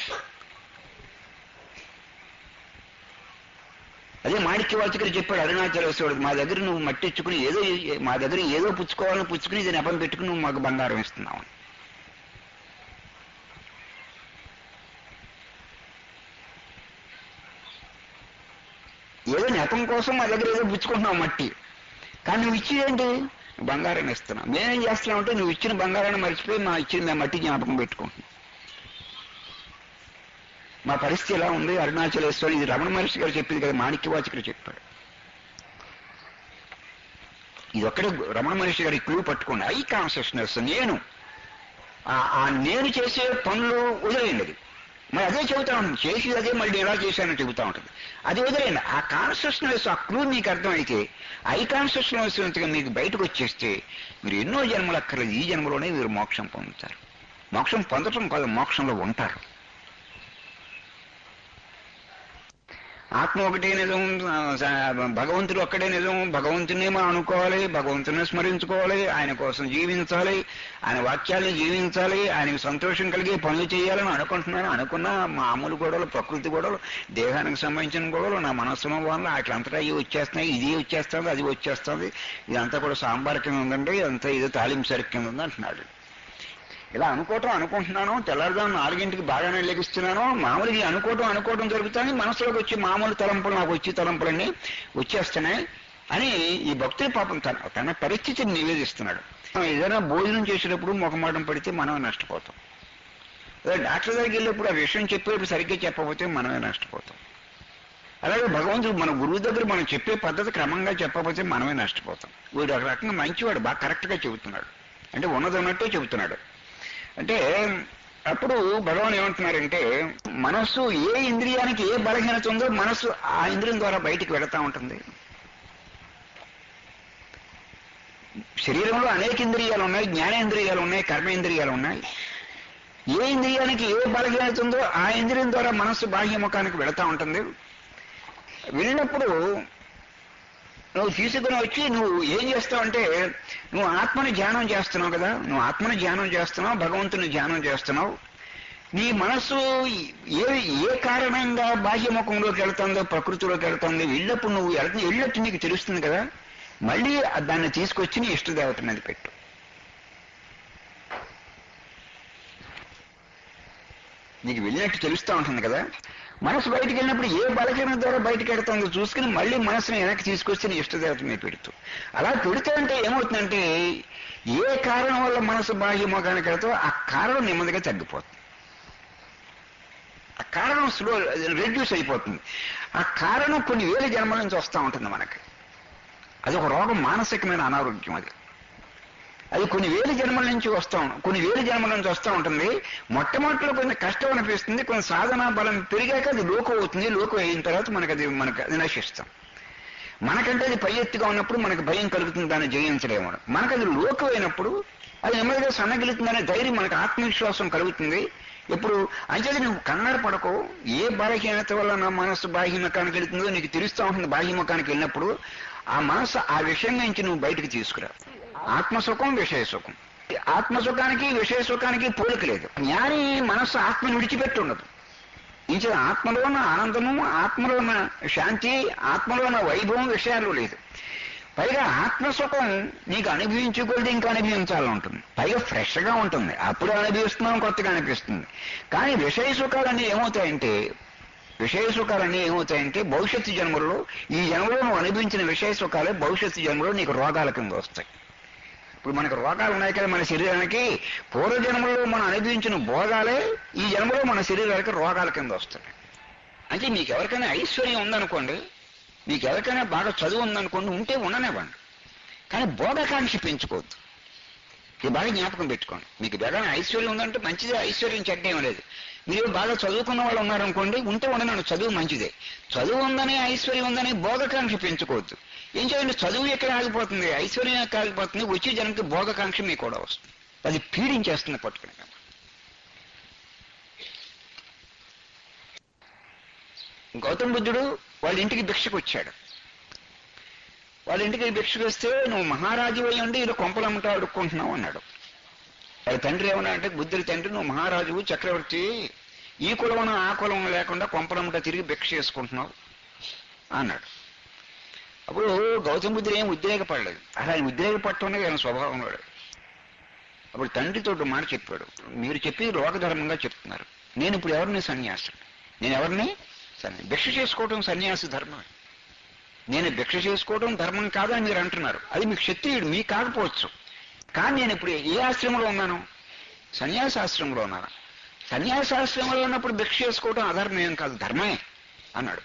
అదే మాణిక్యవాచకుడు చెప్పాడు అరుణాచలేశ్వరుడు, మా దగ్గర నువ్వు మట్టిచ్చుకుని ఏదో మా దగ్గర ఏదో పుచ్చుకోవాలని పుచ్చుకుని ఇది నెపం పెట్టుకుని నువ్వు మాకు బంగారం ఇస్తున్నావు. ఏదో నెపం కోసం మా దగ్గర ఏదో పుచ్చుకుంటున్నావు మట్టి, కానీ నువ్వు ఇచ్చేదేంటి? బంగారాన్ని ఇస్తున్నావు. మేమేం చేస్తున్నావు అంటే నువ్వు ఇచ్చిన బంగారాన్ని మర్చిపోయి మా ఇచ్చిన మేము మట్టి జ్ఞాపకం పెట్టుకుంటున్నాం. మా పరిస్థితి ఎలా ఉంది? అరుణాచలేశ్వరుడు, ఇది రమణ మహర్షి గారు చెప్పింది కదా, మాణిక్యవాచకుడు చెప్పాడు. ఇది ఒక్కడే రమణ మహర్షి గారి క్లూ పట్టుకోండి. ఐ కాన్షియస్నెస్, నేను ఆ నేను చేసే పనులు వదిలేయండి. అది మరి అదే చెబుతా ఉంటుంది, చేసి అదే మళ్ళీ ఎలా చేశానని చెబుతా ఉంటుంది. అది వదిలేయండి. ఆ కాన్షియస్నెస్, ఆ క్లూ మీకు అర్థమైతే ఐ కాన్షియస్నెస్ మీకు బయటకు వచ్చేస్తే మీరు ఎన్నో జన్మలు అక్కర్లేదు, ఈ జన్మలోనే మీరు మోక్షం పొందుతారు. మోక్షం పొందటం కాదు, మోక్షంలో ఉంటారు. ఆత్మ ఒకటే నిజం, భగవంతుడు ఒక్కడే నిజం. భగవంతునే మనం అనుకోవాలి, భగవంతుని స్మరించుకోవాలి, ఆయన కోసం జీవించాలి, ఆయన వాక్యాలను జీవించాలి, ఆయనకు సంతోషం కలిగే పనులు చేయాలని అనుకుంటున్నాను. అనుకున్న మామూలు గొడవలు, ప్రకృతి గొడవలు, దేహానికి సంబంధించిన గొడవలు, నా మనస్సులో వల్ల అట్లంతటా ఇవి వచ్చేస్తున్నాయి, ఇది వచ్చేస్తుంది అది వచ్చేస్తుంది, ఇదంతా కూడా సాంబార్ కింద ఉందండి, ఇదంతా ఇది తాలింపు సరుకు కింద ఉంది అంటున్నాడు. ఇలా అనుకోవటం అనుకుంటున్నాను, తెల్లారుదాం నాలుగింటికి బాగానే లెగిస్తున్నాను, మామూలుగా అనుకోవటం అనుకోవటం జరుగుతుంది, మనసులోకి వచ్చి మామూలు తలంపులు నాకు వచ్చి తలంపులన్నీ వచ్చేస్తున్నాయి అని ఈ భక్తుడి పాపం తన తన పరిస్థితిని నివేదిస్తున్నాడు. ఏదైనా భోజనం చేసేటప్పుడు ముఖమాటం పడితే మనమే నష్టపోతాం. అదే డాక్టర్ దగ్గరికి వెళ్ళేప్పుడు ఆ విషయం చెప్పేటప్పుడు సరిగ్గా చెప్పకపోతే మనమే నష్టపోతాం. అలాగే భగవంతుడు మన గురువు దగ్గర మనం చెప్పే పద్ధతి క్రమంగా చెప్పకపోతే మనమే నష్టపోతాం. వీడు ఒక రకంగా మంచివాడు, బాగా కరెక్ట్గా చెబుతున్నాడు. అంటే ఉన్నది ఉన్నట్టే చెబుతున్నాడు. అంటే అప్పుడు భగవాన్ ఏమంటున్నారంటే మనస్సు ఏ ఇంద్రియానికి ఏ బలహీనత ఉందో మనస్సు ఆ ఇంద్రియం ద్వారా బయటికి వెళతా ఉంటుంది. శరీరంలో అనేక ఇంద్రియాలు ఉన్నాయి, జ్ఞానేంద్రియాలు ఉన్నాయి, కర్మేంద్రియాలు ఉన్నాయి. ఏ ఇంద్రియానికి ఏ బలహీనత ఉందో ఆ ఇంద్రియం ద్వారా మనస్సు బాహ్యముఖానికి వెళతా ఉంటుంది. వెళ్ళినప్పుడు నువ్వు తీసుకుని వచ్చి నువ్వు ఏం చేస్తావు అంటే నువ్వు ఆత్మని ధ్యానం చేస్తున్నావు కదా, నువ్వు ఆత్మని ధ్యానం చేస్తున్నావు, భగవంతుని ధ్యానం చేస్తున్నావు. నీ మనస్సు ఏ ఏ కారణంగా బాహ్యముఖంలోకి వెళ్తుందో ప్రకృతిలోకి వెళ్తుంది, వెళ్ళప్పుడు నువ్వు వెళ్తు వెళ్ళట్టు నీకు తెలుస్తుంది కదా, మళ్ళీ దాన్ని తీసుకొచ్చి నీ ఇష్టదేవత మీద పెట్టు. నీకు వెళ్ళినట్టు తెలుస్తూ ఉంటుంది కదా, మనసు బయటికి వెళ్ళినప్పుడు ఏ బలహీనత ద్వారా బయటకు వెళ్తుందో చూసుకుని మళ్ళీ మనసుని వెనక్కి తీసుకొచ్చి నీ ఇష్టదేవత మీద పెడుతూ అలా పెడితే అంటే ఏమవుతుందంటే ఏ కారణం వల్ల మనసు బాహ్యముఖానికి వెళ్తావో ఆ కారణం నెమ్మదిగా తగ్గిపోతుంది. ఆ కారణం స్లో రెడ్యూస్ అయిపోతుంది. ఆ కారణం కొన్ని వేల జన్మల నుంచి వస్తూ ఉంటుంది మనకి. అది ఒక రోగం, మానసికమైన అనారోగ్యం. అది అది కొన్ని వేల జన్మల నుంచి వస్తూ కొన్ని వేల జన్మల నుంచి వస్తూ ఉంటుంది. మొట్టమొదటిలో కొంచెం కష్టం అనిపిస్తుంది, కొంచెం సాధనా బలం పెరిగాక అది లోకం అవుతుంది. లోకం అయిన తర్వాత మనకు అది మనకు అది నశిస్తాం. మనకంటే అది పై ఎత్తుగా ఉన్నప్పుడు మనకు భయం కలుగుతుంది, దాన్ని జయించలేము. మనకు అది లోకం అయినప్పుడు అది నెమ్మదిగా సన్నగిలుతుందనే ధైర్యం, మనకు ఆత్మవిశ్వాసం కలుగుతుంది. ఎప్పుడు అంచేది నువ్వు కంగారు పడకు. ఏ బలహీనత వల్ల నా మనస్సు బాహ్యముఖానికి వెళుతుందో నీకు తెలుస్తూ ఉంటుంది. బాహ్యముఖానికి వెళ్ళినప్పుడు ఆ మనస్సు ఆ విషయం నుంచి నువ్వు బయటకు తీసుకురా. ఆత్మసుఖం, విషయ సుఖం. ఆత్మసుఖానికి విషయ సుఖానికి పోలిక లేదు. జ్ఞాని మనస్సు ఆత్మని విడిచిపెట్టి ఉండదు. ఇంచే ఆత్మలో ఉన్న ఆనందము, ఆత్మలో ఉన్న శాంతి, ఆత్మలో ఉన్న వైభవం విషయాలు లేదు. పైగా ఆత్మసుఖం నీకు అనుభవించుకోలేదు, ఇంకా అనుభవించాలని ఉంటుంది. పైగా ఫ్రెష్గా ఉంటుంది. అప్పుడు అనుభవిస్తున్నాం, కొత్తగా అనిపిస్తుంది. కానీ విషయ సుఖాలన్నీ ఏమవుతాయంటే విషయ సుఖాలన్నీ ఏమవుతాయంటే భవిష్యత్తు జన్మల్లో ఈ జన్మలో నువ్వు అనుభవించిన విషయ సుఖాలే భవిష్యత్తు జన్మలో నీకు రోగాల కింద వస్తాయి. ఇప్పుడు మనకు రోగాలు ఉన్నాయి కదా మన శరీరానికి, పూర్వజన్మలో మనం అనుభవించిన భోగాలే ఈ జన్మలో మన శరీరానికి రోగాల కింద వస్తాయి. అంటే మీకు ఎవరికైనా ఐశ్వర్యం ఉందనుకోండి, మీకు ఎవరికైనా బాగా చదువు ఉందనుకోండి, ఉంటే ఉండనివ్వండి, కానీ భోగకాంక్ష పెంచుకోవద్దు. ఇది బాగా జ్ఞాపకం పెట్టుకోండి. మీకు బాగా ఐశ్వర్యం ఉందంటే మంచిదే, ఐశ్వర్యం చెడ్డేం లేదు. మీరు బాగా చదువుకున్న వాళ్ళు ఉన్నారనుకోండి, ఉంటే ఉండనండి, చదువు మంచిదే. చదువు ఉందని ఐశ్వర్యం ఉందని భోగకాంక్ష పెంచుకోవద్దు. ఏం చేయండి, చదువు ఎక్కడ ఆగిపోతుంది, ఐశ్వర్యం ఎక్కడ ఆగిపోతుంది, వచ్చే జనానికి భోగకాంక్ష మీకు కూడా వస్తుంది. అది పీడించేస్తుంది పట్టుకుని. గౌతమ బుద్ధుడు వాళ్ళ ఇంటికి భిక్షకు వచ్చాడు. వాళ్ళ ఇంటికి భిక్షకు వస్తే నువ్వు మహారాజు అయ్యి ఉండి ఇలా కొంపలమ్మటా అడుక్కుంటున్నావు అన్నాడు. వాళ్ళ తండ్రి ఏమన్నా అంటే, బుద్ధుడి తండ్రి నువ్వు మహారాజు చక్రవర్తి, ఈ కులం ఆ కులం లేకుండా కొంపలమ్మటా తిరిగి భిక్ష చేసుకుంటున్నావు అన్నాడు. అప్పుడు గౌతమ బుద్ధుడు ఏం ఉద్రేకపడలేదు. అలా ఆయన ఉద్రేకపడటం అనేది ఆయన స్వభావం వాడు. అప్పుడు తండ్రితో మాట చెప్పాడు, మీరు చెప్పి లోకధర్మంగా చెప్తున్నారు, నేను ఇప్పుడు ఎవరిని సన్యాసం, నేను ఎవరిని సన్యాసి, భిక్ష చేసుకోవటం సన్యాసి ధర్మం. నేను భిక్ష చేసుకోవటం ధర్మం కాదని మీరు అంటున్నారు, అది మీకు క్షత్రియుడు మీకు కాకపోవచ్చు, కానీ నేను ఇప్పుడు ఏ ఆశ్రమంలో ఉన్నాను, సన్యాసాశ్రమంలో ఉన్నాను. సన్యాసాశ్రమంలో ఉన్నప్పుడు భిక్ష చేసుకోవటం అధర్మం ఏం కాదు, ధర్మమే అన్నాడు.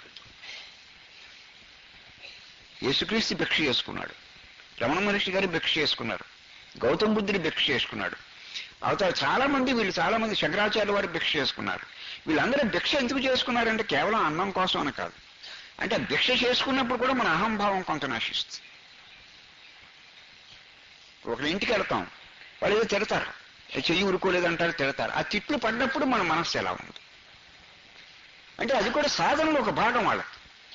యేసుక్రీస్తు భిక్ష చేసుకున్నాడు, రమణ మహర్షి గారు భిక్ష చేసుకున్నారు, గౌతమ బుద్ధుడు భిక్ష చేసుకున్నాడు, అవతల చాలా మంది వీళ్ళు చాలా మంది శంకరాచార్య వారు భిక్ష చేసుకున్నారు. వీళ్ళందరూ భిక్ష ఎందుకు చేసుకున్నారంటే కేవలం అన్నం కోసం అని కాదు. అంటే భిక్ష చేసుకున్నప్పుడు కూడా మన అహంభావం కొంత నశిస్తుంది. ఒకరి ఇంటికి వెళ్తాం, వాళ్ళు ఏదో తిడతారు, చెయ్యి ఉరుకోలేదంటారు, తిడతారు. ఆ తిట్లు పడినప్పుడు మన మనస్సు ఎలా ఉంది అంటే అది కూడా సాధనలో ఒక భాగం. వాళ్ళకి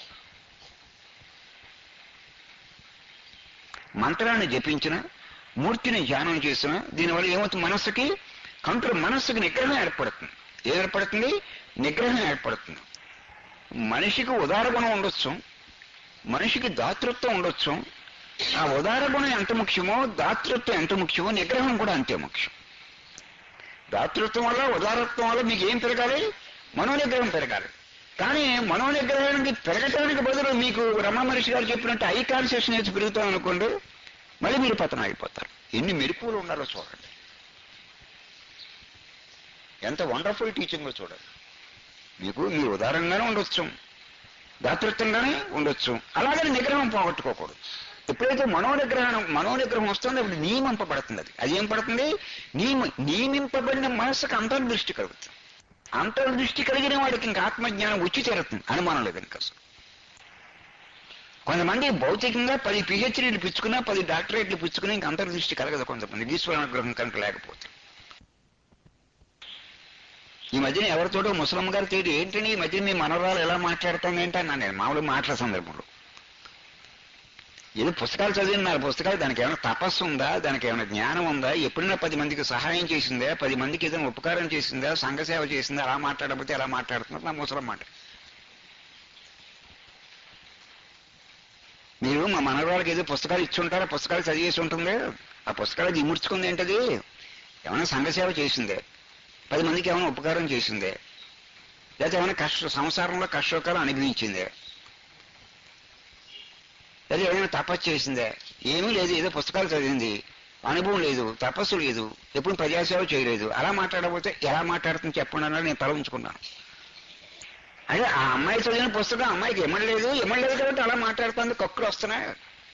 మంత్రాన్ని జపించిన, మూర్తిని ధ్యానం చేసిన, దీనివల్ల ఏమవుతుంది, మనస్సుకి కంట్రోల్, మనస్సుకి నిగ్రహం ఏర్పడుతుంది. ఏం ఏర్పడుతుంది, నిగ్రహం ఏర్పడుతుంది. మనిషికి ఉదార గుణం ఉండొచ్చు, మనిషికి దాతృత్వం ఉండొచ్చు. ఆ ఉదార గుణం ఎంత ముఖ్యమో, దాతృత్వం ఎంత ముఖ్యమో, నిగ్రహం కూడా అంతే ముఖ్యం. దాతృత్వం వల్ల ఉదారత్వం వల్ల మీకు ఏం పెరగాలి, మనోనిగ్రహం పెరగాలి. కానీ మనోనిగ్రహానికి పెరగటానికి బదులు మీకు రమణ మహర్షి గారు చెప్పినట్టు ఐ కాన్షియస్నెస్ పెరుగుతాం అనుకోండి, మళ్ళీ మీరు పతనం అయిపోతారు. ఎన్ని మెరుపులు ఉండాలో చూడండి, ఎంత వండర్ఫుల్ టీచింగ్ చూడండి. మీకు మీరు ఉదారంగానే ఉండొచ్చు, దాతృత్వంగానే ఉండొచ్చు, అలాగని నిగ్రహం పోగొట్టుకోకూడదు. ఎప్పుడైతే మనోనిగ్రహం మనోనిగ్రహం వస్తుందో అప్పుడు నియమింపబడుతుంది. అది అది ఏం పడుతుంది? నియమ నియమింపబడిన మనస్సుకు అంతర్దృష్టి కలుగుతుంది. అంతర్దృష్టి కలిగిన వాడికి ఇంకా ఆత్మజ్ఞానం వచ్చి చేరుతుంది, అనుమానం లేదు. ఇంకా కొంతమంది భౌతికంగా పది పిహెచ్డీలు పుచ్చుకున్నా పది డాక్టరేట్లు పుచ్చుకున్నా ఇంకా అంతర్దృష్టి కలగదు కొంతమంది, ఈశ్వరానుగ్రహం కనుక లేకపోతే. ఈ మధ్యన ఎవరితోటో ముసలమ్మ గారు తేడు ఏంటని ఈ మధ్యన మీ మనవరాలు ఎలా మాట్లాడుతుంది ఏంటి అన్నా నేను మామూలుగా మాట్లాడే సందర్భంలో. ఏదో పుస్తకాలు చదివిన నాలుగు పుస్తకాలు, దానికి ఏమైనా తపస్సు ఉందా, దానికి ఏమైనా జ్ఞానం ఉందా, ఎప్పుడైనా పది మందికి సహాయం చేసిందా, పది మందికి ఏదైనా ఉపకారం చేసిందా, సంఘసేవ చేసిందా, అలా మాట్లాడకపోతే ఎలా మాట్లాడుతున్నారు నా ముసలమ్మ మాట. మీరు మా మనవరాలకి ఏదో పుస్తకాలు ఇచ్చి ఉంటారా, పుస్తకాలు చదివేసి ఉంటుంది, ఆ పుస్తకాలు ఇముడ్చుకుంది ఏంటది, ఏమైనా సంఘసేవ చేసిందే, పది మందికి ఏమైనా ఉపకారం చేసిందే, లేకపోతే ఏమైనా కష్ట సంసారంలో కష్టోకాలు అనుభవించిందే, లేదా ఏమైనా తపస్సు చేసిందే, ఏమీ లేదు, ఏదో పుస్తకాలు చదివింది, అనుభవం లేదు, తపస్సు లేదు, ఎప్పుడు ప్రజాసేవ చేయలేదు, అలా మాట్లాడకపోతే ఎలా మాట్లాడుతుంది చెప్పండి అన్నాడు. నేను తల ఉంచుకున్నాను. అదే ఆ అమ్మాయి చదివిన పుస్తకం అమ్మాయికి ఇమ్మడలేదు, ఇమ్మడలేదు కాబట్టి అలా మాట్లాడుతుంది, కక్కులు వస్తున్నాయి.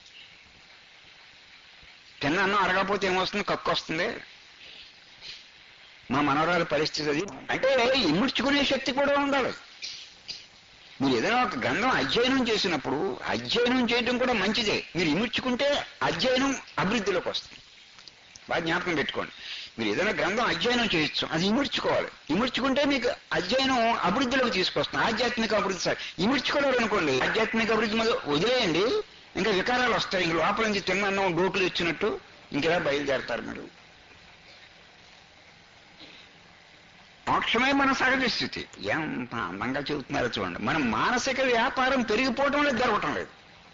తిన్న అన్నం అరగకపోతే ఏమొస్తుంది, కక్కు వస్తుంది. మా మనవరాల పరిస్థితి అది. అంటే ఇముడ్చుకునే శక్తి కూడా ఉండాలి. మీరు ఏదైనా ఒక గ్రంథం అధ్యయనం చేసినప్పుడు అధ్యయనం చేయడం కూడా మంచిదే, మీరు ఇముడ్చుకుంటే అధ్యయనం అభివృద్ధిలోకి వస్తుంది. బాగా జ్ఞాపకం పెట్టుకోండి. మీరు ఏదైనా గ్రంథం అధ్యయనం చేయొచ్చు, అది ఇముడ్చుకోవాలి. ఇముడ్చుకుంటే మీకు అధ్యయనం అభివృద్ధిలోకి తీసుకొస్తుంది, ఆధ్యాత్మిక అభివృద్ధి. సార్ ఇముడ్చుకోలేరు అనుకోండి, ఆధ్యాత్మిక అభివృద్ధి మీద వదిలేయండి, ఇంకా వికారాలు వస్తాయి. ఇంక లోపల నుంచి తిన్నన్నం డోకులు ఇచ్చినట్టు ఇంకెలా బయలుదేరతారు మీరు. మోక్షమే మన సహజ స్థితి. ఎంత అందంగా చెబుతున్నారో చూడండి. మన మానసిక వ్యాపారం పెరిగిపోవటం లేదు, జరగటం లేదు.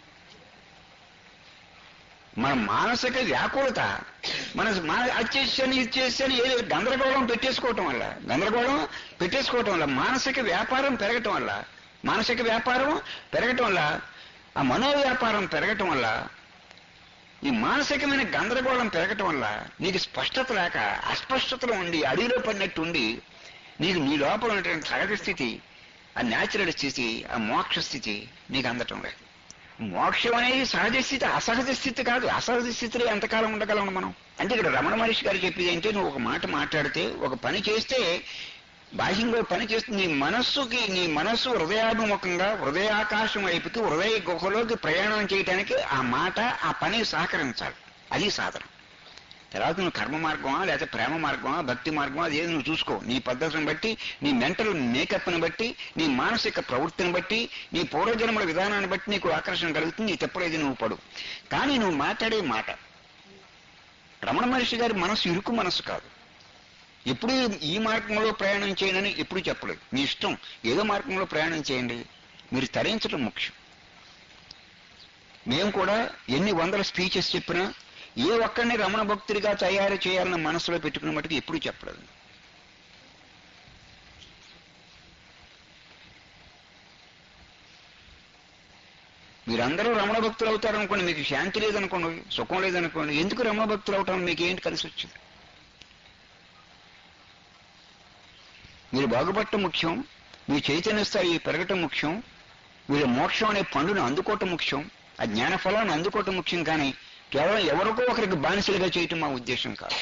మన మానసిక వ్యాకులత, మన అది చేసాను ఇది చేసాను ఏదో గందరగోళం పెట్టేసుకోవటం వల్ల గందరగోళం పెట్టేసుకోవటం వల్ల మానసిక వ్యాపారం పెరగటం వల్ల మానసిక వ్యాపారం పెరగటం వల్ల ఆ మనో వ్యాపారం పెరగటం వల్ల ఈ మానసికమైన గందరగోళం పెరగటం వల్ల నీకు స్పష్టత లేక అస్పష్టతలో ఉండి అడవిలో పడినట్టు ఉండి నీకు నీ లోపల ఉన్నటువంటి సహజ స్థితి, ఆ న్యాచురల్ స్థితి, ఆ మోక్ష స్థితి నీకు అందటం లేదు. మోక్షం అనేది సహజ స్థితి, అసహజ స్థితి కాదు. అసహజ స్థితిలో ఎంతకాలం ఉండగలం మనం? అంటే ఇక్కడ రమణ మహర్షి గారు చెప్పేది ఏంటి, నువ్వు ఒక మాట మాట్లాడితే, ఒక పని చేస్తే, బాహ్యంగా పని చేస్తే నీ మనస్సుకి నీ మనస్సు హృదయాభిముఖంగా హృదయాకాశం వైపుకి హృదయ గుహలోకి ప్రయాణం చేయడానికి ఆ మాట ఆ పని సహకరించాలి. అది సాధన. తర్వాత నువ్వు కర్మ మార్గమా లేకపోతే ప్రేమ మార్గమా భక్తి మార్గమా అది ఏది నువ్వు చూసుకో. నీ పద్ధతిని బట్టి, నీ మెంటల్ మేకప్ని బట్టి, నీ మానసిక ప్రవృత్తిని బట్టి, నీ పూర్వజన్మల విధానాన్ని బట్టి నీకు ఆకర్షణ కలుగుతుంది. నీ తప్పుడేది నువ్వు పడు. కానీ నువ్వు మాట్లాడే మాట, రమణ మహర్షి గారి మనసు ఇరుకు మనసు కాదు. ఎప్పుడు ఈ మార్గంలో ప్రయాణం చేయనని ఎప్పుడు చెప్పలేదు. మీ ఇష్టం, ఏదో మార్గంలో ప్రయాణం చేయండి, మీరు తరించడం ముఖ్యం. మేము కూడా ఎన్ని వందల స్పీచెస్ చెప్పినా ఏ ఒక్కడిని రమణ భక్తుడిగా తయారు చేయాలని మనసులో పెట్టుకున్న మటుకు ఎప్పుడూ చెప్పలేదు. మీరందరూ రమణ భక్తులు అవుతారనుకోండి, మీకు శాంతి లేదనుకోండి, సుఖం లేదనుకోండి, ఎందుకు రమణ భక్తులు అవటం మీకు ఏంటి కలిసి వచ్చింది? మీరు బాగుపడటం ముఖ్యం, మీ చైతన్య స్థాయి పెరగటం ముఖ్యం, మీరు మోక్షం అనే పండును అందుకోవటం ముఖ్యం, ఆ జ్ఞాన ఫలాన్ని అందుకోవటం ముఖ్యం. కానీ కేవలం ఎవరికో ఒకరికి బానిసలుగా చేయటం మా ఉద్దేశం కాదు.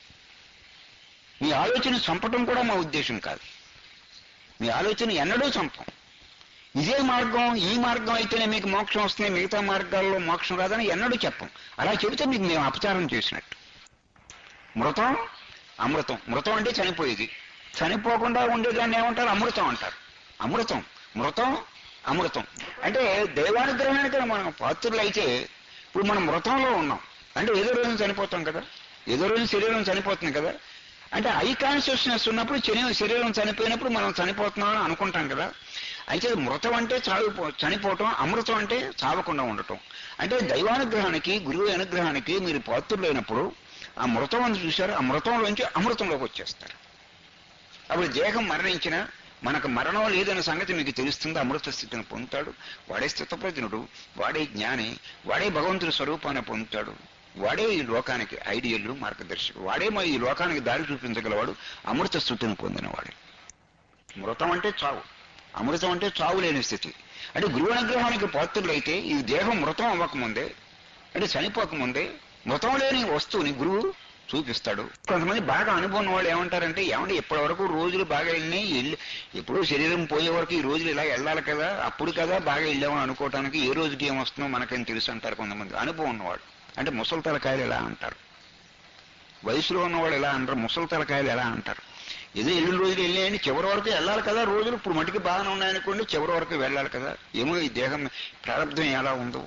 మీ ఆలోచన చంపటం కూడా మా ఉద్దేశం కాదు. మీ ఆలోచన ఎన్నడూ చంపం. ఇదే మార్గం, ఈ మార్గం అయితేనే మీకు మోక్షం వస్తుంది, మిగతా మార్గాల్లో మోక్షం రాదని ఎన్నడూ చెప్పం. అలా చెబితే మీకు మేము అపచారం చేసినట్టు. మృతం అమృతం. మృతం అంటే చనిపోయేది, చనిపోకుండా ఉండేదాన్ని ఏమంటారు? అమృతం అంటారు. అమృతం మృతం అమృతం అంటే దైవానుగ్రహానికి మనం పాత్రులు అయితే, ఇప్పుడు మనం మృతంలో ఉన్నాం అంటే ఏదో రోజు చనిపోతాం కదా, ఏదో రోజు శరీరం చనిపోతుంది కదా. అంటే ఐ కాన్షియస్నెస్ ఉన్నప్పుడు శరీరం చనిపోయినప్పుడు మనం చనిపోతున్నాం అని అనుకుంటాం కదా. అయితే మృతం అంటే చావు చనిపోవటం, అమృతం అంటే చావకుండా ఉండటం. అంటే దైవానుగ్రహానికి గురువు అనుగ్రహానికి మీరు పాత్రులైనప్పుడు ఆ మృతం అని చూశారు, ఆ మృతంలోంచి అమృతంలోకి వచ్చేస్తారు. అప్పుడు దేహం మరణించినా మనకు మరణం లేదన్న సంగతి మీకు తెలుస్తుంది. అమృత స్థితిని పొందుతాడు. వాడే స్థితప్రజ్ఞుడు, వాడే జ్ఞాని, వాడే భగవంతుడి స్వరూపాన్ని పొందుతాడు. వాడే ఈ లోకానికి ఐడియల్ మార్గదర్శకుడు, వాడే ఈ లోకానికి దారి చూపించగలవాడు. అమృత స్థితిని పొందినవాడే. మృతం అంటే చావు, అమృతం అంటే చావు లేని స్థితి. అంటే గురువు అనుగ్రహానికి పాత్రులైతే ఈ దేహం మృతం అవ్వకముందే అంటే చనిపోకముందే మృతం లేని వస్తువుని గురువు చూపిస్తాడు. కొంతమంది బాగా అనుభవం వాళ్ళు ఏమంటారంటే, ఏమంటే ఇప్పటి వరకు రోజులు బాగా వెళ్ళినాయి, వెళ్ళి ఎప్పుడూ శరీరం పోయే వరకు ఈ రోజులు ఇలా వెళ్ళాలి కదా, అప్పుడు కదా బాగా వెళ్ళామని అనుకోవటానికి ఏ రోజుకి ఏమొస్తుందో మనకేం తెలుసు అంటారు కొంతమంది అనుభవం ఉన్నవాడు. అంటే ముసలి తలకాయలు ఎలా అంటారు, వయసులో ఉన్నవాడు ఎలా అంటారు, ముసలి తలకాయలు ఎలా అంటారు. ఏదో ఎల్లుండి రోజులు వెళ్ళాయని చివరి వరకు వెళ్ళాలి కదా రోజులు, ఇప్పుడు మటుకు బాగానే ఉన్నాయనుకోండి, చివరి వరకు వెళ్ళాలి కదా, ఏమో ఈ దేహం ప్రారంభం ఎలా ఉందో.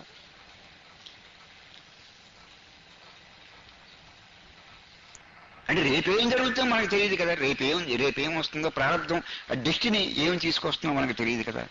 అంటే రేపేం జరుగుతుందో మనకు తెలియదు కదా, రేపేం రేపేం వస్తుందో ప్రారంభం, ఆ డెస్టినీ ఏం తీసుకొస్తుందో మనకు తెలియదు కదా.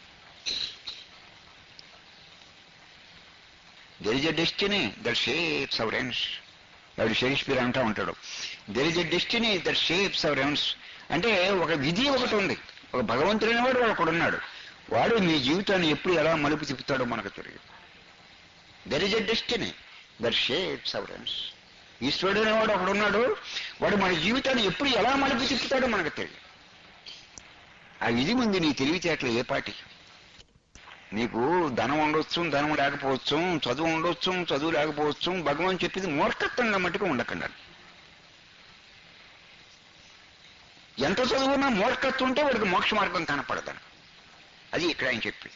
There is a destiny that shapes our ends. వాడు షేక్స్పియర్ అంటూ ఉంటాడు, there is a destiny that shapes our ends. అంటే ఒక విధి ఒకటి ఉంది, ఒక భగవంతుడైన వాడు ఒకడు ఉన్నాడు, వాడు మీ జీవితాన్ని ఎప్పుడు ఎలా మలుపు తిప్పుతాడో మనకు తెలియదు. There is a destiny that shapes our ends. ఈశ్వరుడు అనేవాడు ఒకడు ఉన్నాడు, వాడు మన జీవితాన్ని ఎప్పుడు ఎలా మలుపు తిప్పుతాడో మనకు తెలియదు. ఆ విధి ముందు నీ తెలివితేటలు ఏ పాటి. నీకు ధనం ఉండొచ్చు, ధనం లేకపోవచ్చు, చదువు ఉండొచ్చు, చదువు లేకపోవచ్చు, భగవాన్ చెప్పింది మూర్ఖత్వంగా మట్టుకు ఉండకండి. ఎంత చదువున్నా మూర్ఖత్వం ఉంటే వాడికి మోక్ష మార్గం కనపడదని, అది ఇక్కడ ఆయన చెప్పి.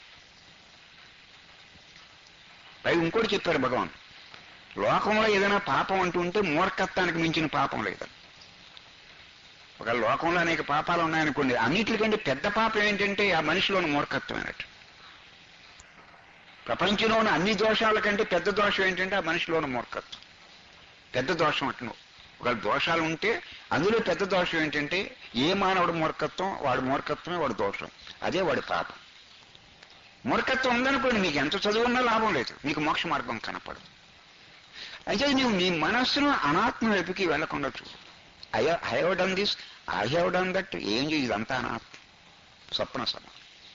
పై ఇంకోటి చెప్పారు భగవాన్, లోకంలో ఏదైనా పాపం అంటూ ఉంటే మూర్ఖత్వానికి మించిన పాపం లేదని. ఒక లోకంలో అనేక పాపాలు ఉన్నాయనుకోండి, అన్నిటికంటే పెద్ద పాపం ఏంటంటే ఆ మనిషిలోని మూర్ఖత్వం అన్నట్టు. ప్రపంచంలోని అన్ని దోషాల కంటే పెద్ద దోషం ఏంటంటే ఆ మనిషిలోని మూర్ఖత్వం, పెద్ద దోషం అంటున్నావు. ఒకవేళ దోషాలు ఉంటే అందులో పెద్ద దోషం ఏంటంటే ఏ మానవుడు మూర్ఖత్వం, వాడి మూర్ఖత్వమే వాడి దోషం, అదే వాడి పాపం. మూర్ఖత్వం ఉందనుకోండి, మీకు ఎంత చదువున్నా లాభం లేదు, మీకు మోక్ష మార్గం కనపడదు. అయితే నువ్వు నీ మనస్సును అనాత్మ వైపుకి వెళ్లకుండా చూడు. I have done this, I have done that, ఏం చేయ ఇదంతా అనాత్మ, స్వప్న సమ.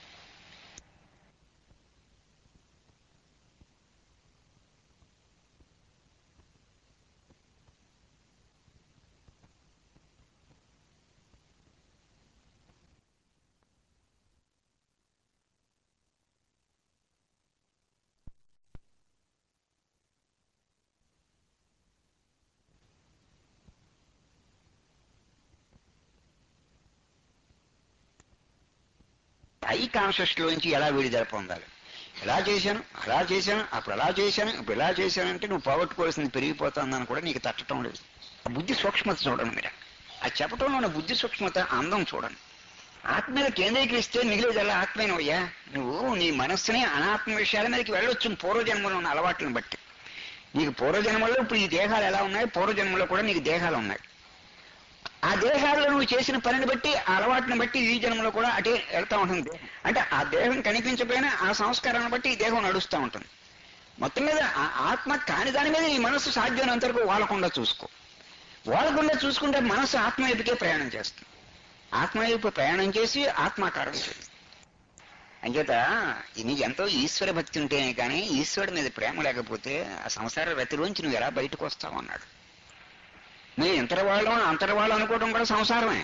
హై కాన్షియస్ లోంచి ఎలా విడుదల పొందాలి. ఎలా చేశాను, అలా చేశాను, అప్పుడు అలా చేశాను, ఇప్పుడు ఇలా చేశానంటే నువ్వు పోగొట్టుకోవాల్సింది పెరిగిపోతుందని కూడా నీకు తట్టడం లేదు. ఆ బుద్ధి సూక్ష్మత చూడండి మీరు, ఆ చెప్పటంలో ఉన్న బుద్ధి సూక్ష్మత అందం చూడండి. ఆత్మ మీద కేంద్రీకరిస్తే మిగిలేదల్లా ఆత్మేనయ్యా. నువ్వు నీ మనస్సుని అనాత్మ విషయాల మీదకి వెళ్ళొచ్చు పూర్వజన్మలో ఉన్న అలవాట్లను బట్టి. నీకు పూర్వజన్మలో ఇప్పుడు ఈ దేహాలు ఎలా ఉన్నాయి, పూర్వజన్మలో కూడా నీకు దేహాలు ఉన్నాయి. ఆ దేహాల్లో నువ్వు చేసిన పనిని బట్టి, ఆ అలవాటుని బట్టి ఈ జన్మలో కూడా అటే వెళ్తా ఉంటుంది. అంటే ఆ దేహం కనిపించకపోయినా ఆ సంస్కారాన్ని బట్టి ఈ దేహం నడుస్తూ ఉంటుంది. మొత్తం మీద ఆ ఆత్మ కాని దాని మీద నీ మనస్సు సాధ్యమైనంత వరకు వాలకుండా చూసుకో. వాలకుండా చూసుకుంటే మనస్సు ఆత్మ వైపుకే ప్రయాణం చేస్తుంది. ఆత్మ వైపు ప్రయాణం చేసి ఆత్మాకారం చేస్తుంది. అంచేత నీకు ఎంతో ఈశ్వర భక్తి ఉంటేనే కానీ ఈశ్వరుడి మీద ప్రేమ లేకపోతే ఆ సంసార రతిలోంచి నువ్వు ఎలా బయటకు వస్తావు అన్నాడు. నువ్వు ఇంతరవాళ్ళం అంతరవాళ్ళు అనుకోవడం కూడా సంసారమే.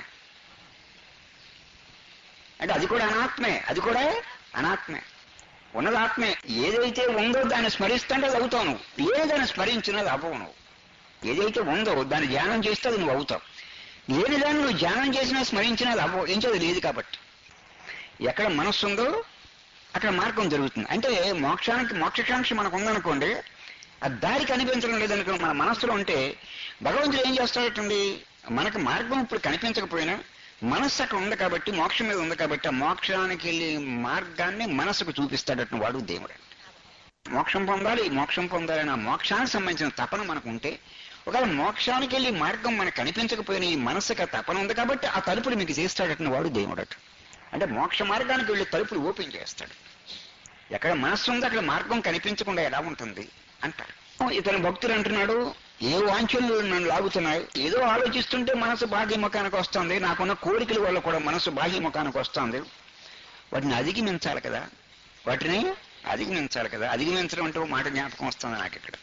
అంటే అది కూడా అనాత్మే, అది కూడా అనాత్మే. ఉన్నది ఆత్మే. ఏదైతే ఉందో దాన్ని స్మరిస్తుంటే అది అవుతావు నువ్వు. ఏదైనా స్మరించినది అవ్వవు నువ్వు. ఏదైతే ఉందో దాన్ని ధ్యానం చేస్తే అది నువ్వు అవుతావు. ఏది దాన్ని నువ్వు ధ్యానం చేసినా స్మరించినది అవ్వవు, ఏం చదువు లేదు కాబట్టి. ఎక్కడ మనస్సు ఉందో అక్కడ మార్గం జరుగుతుంది. అంటే మోక్షానికి మోక్షకాంక్ష మనకు ఉందనుకోండి, ఆ దారి కనిపించడం లేదనుకో మన మనస్సులో ఉంటే భగవంతుడు ఏం చేస్తాడటండి, మనకు మార్గం ఇప్పుడు కనిపించకపోయినా మనస్సు అక్కడ ఉంది కాబట్టి, మోక్షం మీద ఉంది కాబట్టి, ఆ మోక్షానికి వెళ్ళే మార్గాన్ని మనస్సుకు చూపిస్తాడట వాడు దేవుడు. మోక్షం పొందాలి, మోక్షం పొందాలని ఆ మోక్షానికి సంబంధించిన తపన మనకు ఉంటే, ఒకవేళ మోక్షానికి వెళ్ళి మార్గం మనకు కనిపించకపోయినా ఈ మనస్సుకి ఆ తపన ఉంది కాబట్టి ఆ తలుపులు మీకు చేస్తాడట వాడు దేవుడట. అంటే మోక్ష మార్గానికి వెళ్ళి తలుపులు ఓపెన్ చేస్తాడు. ఎక్కడ మనస్సు ఉందో అక్కడ మార్గం కనిపించకుండా ఎలా ఉంటుంది అంటారు. ఇతను భక్తుడు అంటున్నాడు, ఏ వాంఛలు నన్ను లాగుతున్నాయి, ఏదో ఆలోచిస్తుంటే మనసు బాహ్యముఖానికి వస్తుంది, నాకున్న కోరికల వల్ల కూడా మనసు బాహ్యముఖానికి వస్తుంది. వాటిని అధిగమించాలి కదా, వాటిని అధిగమించాలి కదా. అధిగమించడం అంటే మాట జ్ఞాపకం వస్తుంది నాకు ఇక్కడ.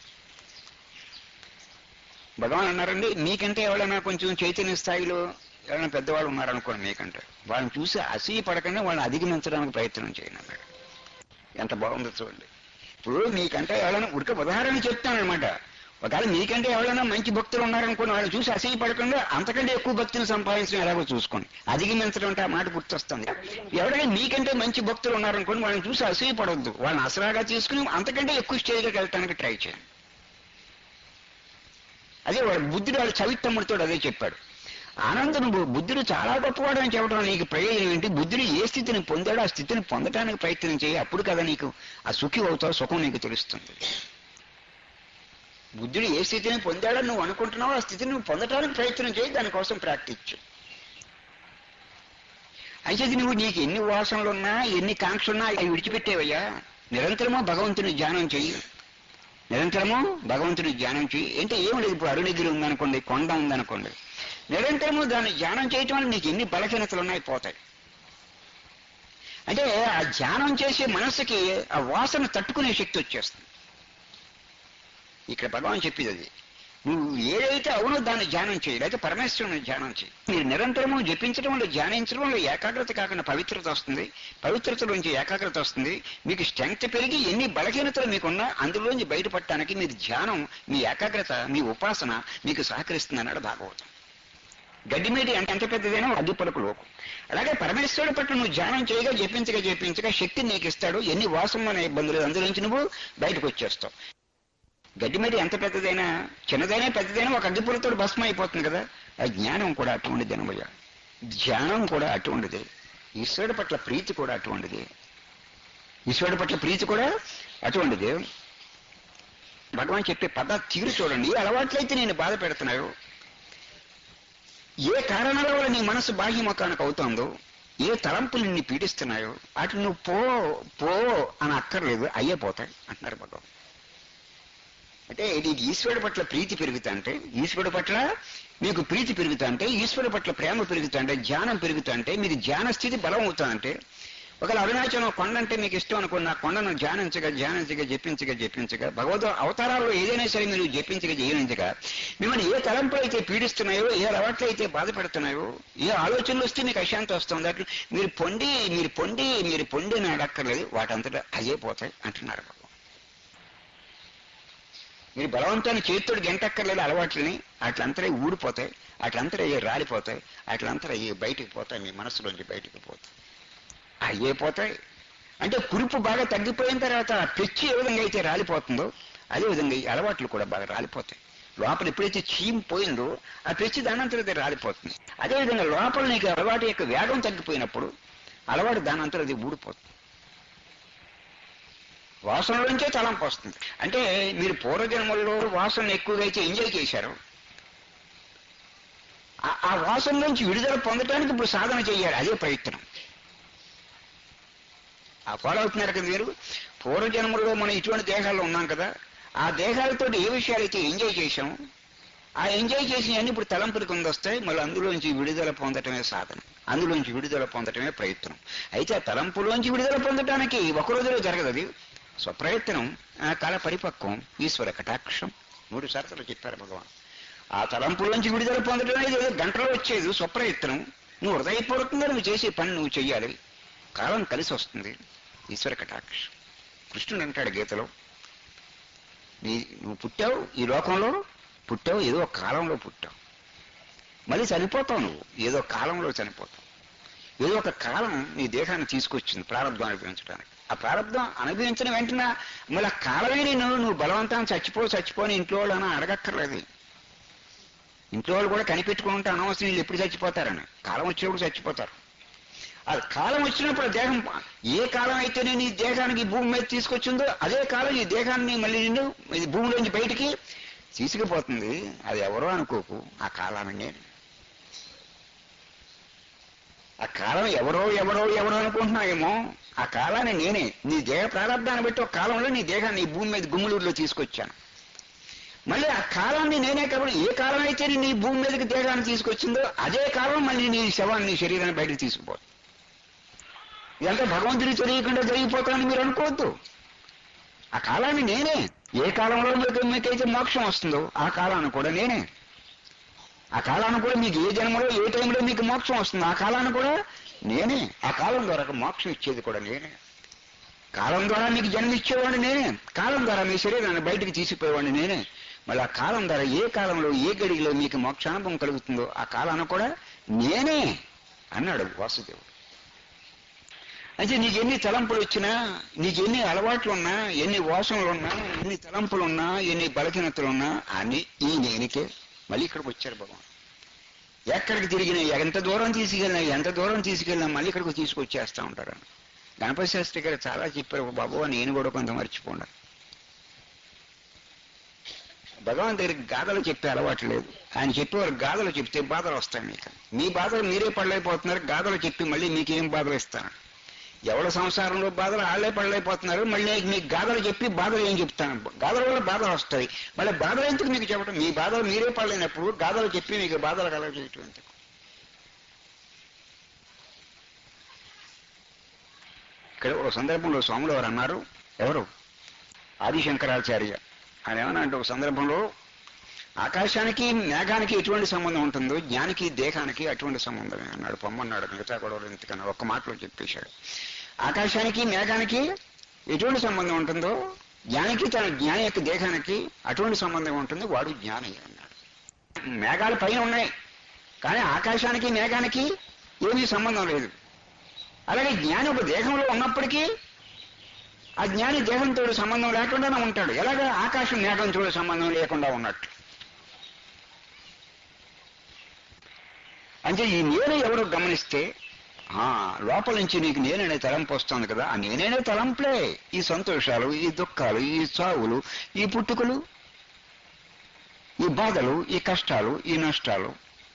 భగవాన్ అన్నారండి, మీకంటే ఎవరైనా కొంచెం చైతన్య స్థాయిలో ఎవరైనా పెద్దవాళ్ళు ఉన్నారనుకోండి, మీకంటే వాళ్ళని చూసి అసూయ పడకుండా వాళ్ళని అధిగమించడానికి ప్రయత్నం చేయండి అన్నాడు. ఎంత బాగుందో చూడండి. ఇప్పుడు నీకంటే ఎవరైనా ఉడక ఉదాహరణ చెప్తాను అనమాట. ఒకవేళ నీకంటే ఎవరైనా మంచి భక్తులు ఉన్నారనుకోండి, వాళ్ళని చూసి అసహ్యపడకుండా అంతకంటే ఎక్కువ భక్తులు సంపాదించడం ఎలాగో చూసుకోండి. అధిగమించడం అంటే ఆ మాట గుర్తొస్తుంది. ఎవరైనా మీకంటే మంచి భక్తులు ఉన్నారనుకోండి, వాళ్ళని చూసి అసహ్యపడవద్దు, వాళ్ళని అసలాగా తీసుకుని అంతకంటే ఎక్కువ స్టేజ్కి వెళ్ళటానికి ట్రై చేయండి. అదే వాడు బుద్ధుడు వాళ్ళ చవిత్తమ్ముడితో అదే చెప్పాడు. ఆనందం బుద్ధుడు చాలా గొప్పవాడు అని చెప్పడం నీకు ప్రయోజనం ఏంటి? బుద్ధుడు ఏ స్థితిని పొందాడో ఆ స్థితిని పొందడానికి ప్రయత్నం చేయి. అప్పుడు కదా నీకు ఆ సుఖి అవుతావు, సుఖం నీకు తెలుస్తుంది. బుద్ధుడు ఏ స్థితిని పొందాడని నువ్వు అనుకుంటున్నావో ఆ స్థితిని నువ్వు పొందడానికి ప్రయత్నం చేయి, దానికోసం ప్రాక్టీస్ చేయి. అయితే నువ్వు నీకు ఎన్ని వాసనలున్నా ఎన్ని కాంక్షలున్నా అవి విడిచిపెట్టేవయ్యా. నిరంతరము భగవంతుని ధ్యానం చెయ్యి, నిరంతరము భగవంతుని ధ్యానం చెయ్యి. అంటే ఏమి లేదు, ఇప్పుడు అరుణగిరి ఉందనుకోండి, కొండ ఉందనుకోండి, నిరంతరము దాన్ని ధ్యానం చేయటం వల్ల నీకు ఎన్ని బలహీనతలు ఉన్నాయి పోతాయి. అంటే ఆ ధ్యానం చేసే మనసుకి ఆ వాసన తట్టుకునే శక్తి వచ్చేస్తుంది. ఇక్కడ భగవాన్ చెప్పేది అది. నువ్వు ఏదైతే అవునో దాన్ని ధ్యానం చేయి, లేకపోతే పరమేశ్వరుని ధ్యానం చేయి. మీరు నిరంతరము జపించడంలో ధ్యానించడంలో ఏకాగ్రత కాకుండా పవిత్రత వస్తుంది, పవిత్రతలోంచి ఏకాగ్రత వస్తుంది. మీకు స్ట్రెంగ్త్ పెరిగి ఎన్ని బలహీనతలు మీకున్నా అందులోంచి బయటపడటానికి మీరు ధ్యానం, మీ ఏకాగ్రత, మీ ఉపాసన మీకు సహకరిస్తుంది అన్నాడు భాగవతం. గడ్డిమేటి అంటే ఎంత పెద్దదైనా అడ్డు పలుకు లోకం. అలాగే పరమేశ్వరుడు పట్ల నువ్వు ధ్యానం చేయగా జపించగా జపించగా శక్తిని నీకు ఇస్తాడు. ఎన్ని వాసనమైన ఇబ్బందులు అందులోంచి నువ్వు బయటకు వచ్చేస్తావు. గడ్డిమేటి ఎంత పెద్దదైనా చిన్నదైనా పెద్దదైనా ఒక అగ్గిపులతో భస్మం అయిపోతుంది కదా. ఆ జ్ఞానం కూడా అటువంటిది అనబోయా. ధ్యానం కూడా అటువంటిది. ఈశ్వరుడి పట్ల ప్రీతి కూడా అటువంటిది. ఈశ్వరుడి పట్ల ప్రీతి కూడా అటువంటిది. భగవాన్ చెప్పే పద తీరు చూడండి. ఏ అలవాట్లయితే నేను బాధ పెడుతున్నాయో, ఏ కారణాల వల్ల నీ మనసు బాహ్యముఖానికి అవుతుందో, ఏ తలంపులు నిన్ను పీడిస్తున్నాయో వాటిని నువ్వు పో పో అని అక్కర్లేదు, అయ్యే పోతాయి అంటున్నారు భగవాన్. అంటే నీకు ఈశ్వరుడి పట్ల ప్రీతి పెరుగుతా అంటే, ఈశ్వరుడి పట్ల మీకు ప్రీతి పెరుగుతా అంటే, ఈశ్వరుడి పట్ల ప్రేమ పెరుగుతా అంటే, ధ్యానం పెరుగుతా అంటే, మీకు ధ్యాన స్థితి బలం అవుతా అంటే, ఒకవేళ అరుణాచలం కొండ అంటే మీకు ఇష్టం అనుకోండి, ఆ కొండను ధ్యానించగా ధ్యానించగా జపించగా జపించగా భగవద్ అవతారాల్లో ఏదైనా సరే మీరు జపించగా జయించగా మిమ్మల్ని ఏ తలంపులు అయితే పీడిస్తున్నాయో, ఏ అలవాట్లు అయితే బాధ పెడుతున్నాయో, ఏ ఆలోచనలు వస్తే మీకు అశాంతి వస్తుంది, అట్లు మీరు పొండి మీరు పొండి మీరు పొండి అని అడక్కర్లేదు, వాటంతటా అయ్యే పోతాయి అంటున్నారు. మీరు బలవంతాన్ని చేతితోటి గంటక్కర్లేదు అలవాట్లని, అట్లంతా ఊడిపోతాయి, అట్లంతా రాలిపోతాయి, అట్లంతా బయటికి పోతాయి, మీ మనసులోంచి బయటికి పోతాయి, అయ్యే పోతాయి. అంటే కురుపు బాగా తగ్గిపోయిన తర్వాత పెచ్చి ఏ విధంగా అయితే రాలిపోతుందో అదేవిధంగా ఈ అలవాట్లు కూడా బాగా రాలిపోతాయి. లోపల ఎప్పుడైతే చీమ్ పోయిందో ఆ పెచ్చి దానంతరం రాలిపోతుంది. అదేవిధంగా లోపల నీకు అలవాటు యొక్క వేగం తగ్గిపోయినప్పుడు అలవాటు దానంతరం అది ఊడిపోతుంది. వాసనలోంచే తలంపు వస్తుంది. అంటే మీరు పూర్వజన్మల్లో వాసన ఎక్కువగా అయితే ఎంజాయ్ చేశారు, ఆ వాసన నుంచి విడుదల పొందడానికి ఇప్పుడు సాధన చేయాలి, అదే ప్రయత్నం. ఆ ఫాలో అవుతున్నారు కదా మీరు. పూర్వజన్మల్లో మనం ఇటువంటి దేహాల్లో ఉన్నాం కదా, ఆ దేహాలతో ఏ విషయాలైతే ఎంజాయ్ చేశాము ఆ ఎంజాయ్ చేసినవన్నీ ఇప్పుడు తలంపులు కింద వస్తాయి. మళ్ళీ అందులోంచి విడుదల పొందటమే సాధన, అందులోంచి విడుదల పొందటమే ప్రయత్నం. అయితే ఆ తలంపులోంచి విడుదల పొందటానికి ఒక రోజులో జరగదు, అది స్వప్రయత్నం, కాల పరిపక్వం, ఈశ్వర కటాక్షం. మూడు సార్లు చెప్పారు భగవాన్. ఆ తలంపులోంచి విడుదల పొందడం అనేది గంటలో వచ్చేది స్వప్రయత్నం. నువ్వు హృదయపూర్వకంగా నువ్వు చేసే పని నువ్వు చెయ్యాలి, కాలం కలిసి వస్తుంది. ఈశ్వర కటాక్షం. కృష్ణుడు అంటాడు గీతలో, నీ నువ్వు పుట్టావు ఈ లోకంలో, పుట్టావు ఏదో ఒక కాలంలో పుట్టావు, మళ్ళీ చనిపోతావు, నువ్వు ఏదో కాలంలో చనిపోతావు. ఏదో ఒక కాలం నీ దేహాన్ని తీసుకొచ్చింది ప్రారంభం అనుభవించడానికి. ఆ ప్రారంభం అనుభవించిన వెంటనే మళ్ళీ ఆ కాలమే నేను నువ్వు బలవంతాన్ని చచ్చిపో చచ్చిపోని ఇంట్లో వాళ్ళు అని అడగక్కర్లేదు. ఇంట్లో వాళ్ళు కూడా కనిపెట్టుకుని ఉంటే అనవసరం వీళ్ళు ఎప్పుడు చచ్చిపోతారని. కాలం వచ్చేప్పుడు చచ్చిపోతారు. ఆ కాలం వచ్చినప్పుడు దేహం ఏ కాలం అయితే నేను ఈ దేహానికి భూమి మీద తీసుకొచ్చిందో అదే కాలం ఈ దేహాన్ని మళ్ళీ నిన్ను ఇది భూమిలోంచి బయటికి తీసుకుపోతుంది. అది ఎవరో అనుకోకు, ఆ కాలాన్ని నేను. ఆ కాలం ఎవరో ఎవరో ఎవరో అనుకుంటున్నావేమో, ఆ కాలాన్ని నేనే. నీ దేహ ప్రారంభాన్ని బట్టి ఒక కాలంలో నీ దేహాన్ని ఈ భూమి మీద గుమ్మలూరులో తీసుకొచ్చాను. మళ్ళీ ఆ కాలాన్ని నేనే కాబట్టి ఏ కాలం అయితే నీ భూమి మీదకి దేహాన్ని తీసుకొచ్చిందో అదే కాలం మళ్ళీ నీ శవాన్ని నీ శరీరాన్ని బయటకు తీసుకుపోతుంది. ఇదంతా భగవంతుడి తెలియకుండా జరిగిపోతానని మీరు అనుకోవద్దు. ఆ కాలాన్ని నేనే. ఏ కాలంలో మీకు మీకైతే మోక్షం వస్తుందో ఆ కాలాన్ని కూడా నేనే. ఆ కాలాన్ని కూడా మీకు ఏ జన్మలో ఏ టైంలో మీకు మోక్షం వస్తుందో ఆ కాలాన్ని కూడా నేనే. ఆ కాలం ద్వారా మోక్షం ఇచ్చేది కూడా నేనే. కాలం ద్వారా మీకు జన్మిచ్చేవాడిని నేనే, కాలం ద్వారా మీ శరీరాన్ని బయటికి తీసిపోయేవాడిని నేనే. మళ్ళీ ఆ కాలం ద్వారా ఏ కాలంలో ఏ గడిలో మీకు మోక్షానుభవం కలుగుతుందో ఆ కాలాన్ని కూడా నేనే అన్నాడు వాసుదేవుడు. అయితే నీకు ఎన్ని తలంపులు వచ్చినా, నీకు ఎన్ని అలవాట్లున్నా, ఎన్ని వాసనలున్నా, ఎన్ని తలంపులున్నా, ఎన్ని బలహీనతలున్నా అన్ని ఈ నేనికే. మళ్ళీ ఇక్కడికి వచ్చారు భగవాన్. ఎక్కడికి తిరిగినా, ఎంత దూరం తీసుకెళ్ళినా, ఎంత దూరం తీసుకెళ్ళినా మళ్ళీ ఇక్కడికి తీసుకొచ్చేస్తూ ఉంటారు. గణపతి శాస్త్రి గారు చాలా చెప్పారు, బాబు నేను కూడా కొంత మర్చిపోండి. భగవాన్ దగ్గరికి గాథలు చెప్పే అలవాటు లేదు. ఆయన చెప్పేవారు గాథలు చెప్తే బాధలు వస్తాయి మీకు. మీ బాధలు మీరే పడలేకపోతున్నారు, గాథలు చెప్పి మళ్ళీ మీకేం బాధలు ఇస్తాను? ఎవరి సంసారంలో బాధలు వాళ్ళే పడలేకపోతున్నారు, మళ్ళీ మీకు గాథలు చెప్పి బాధలు ఏం చెప్తాను? గాథల వల్ల బాధలు వస్తాయి, మళ్ళీ బాధలు ఎందుకు మీకు చెప్పడం? మీ బాధలు మీరే పడలేనప్పుడు గాథలు చెప్పి మీకు బాధలు కలగజేయటం ఎందుకు? ఇక్కడ ఒక సందర్భంలో స్వాములు వారు అన్నారు, ఎవరు ఆదిశంకరాచార్య ఆయన ఏమన్నా అంటే ఒక సందర్భంలో ఆకాశానికి మేఘానికి ఎటువంటి సంబంధం ఉంటుందో జ్ఞానికి దేహానికి అటువంటి సంబంధమే అన్నాడు. పొమ్మన్నాడు, మిగతా గొడవలు ఎందుకన్నా ఒక్క మాటలో చెప్పేశాడు. ఆకాశానికి మేఘానికి ఎటువంటి సంబంధం ఉంటుందో జ్ఞానికి తన జ్ఞాని యొక్క దేహానికి అటువంటి సంబంధం ఉంటుంది, వాడు జ్ఞాని అన్నాడు. మేఘాలు పైన ఉన్నాయి కానీ ఆకాశానికి మేఘానికి ఏమీ సంబంధం లేదు. అలాగే జ్ఞాని ఒక దేహంలో ఉన్నప్పటికీ ఆ జ్ఞాని దేహంతో సంబంధం లేకుండానే ఉంటాడు. ఎలాగా ఆకాశం మేఘంతో సంబంధం లేకుండా ఉన్నట్టు. అంటే ఈ నేను ఎవరు గమనిస్తే ఆ లోపల నుంచి నీకు నేననే తలంపు వస్తుంది కదా, ఆ నేననే తలంపులే ఈ సంతోషాలు, ఈ దుఃఖాలు, ఈ చావులు, ఈ పుట్టుకలు, ఈ బాధలు, ఈ కష్టాలు, ఈ నష్టాలు,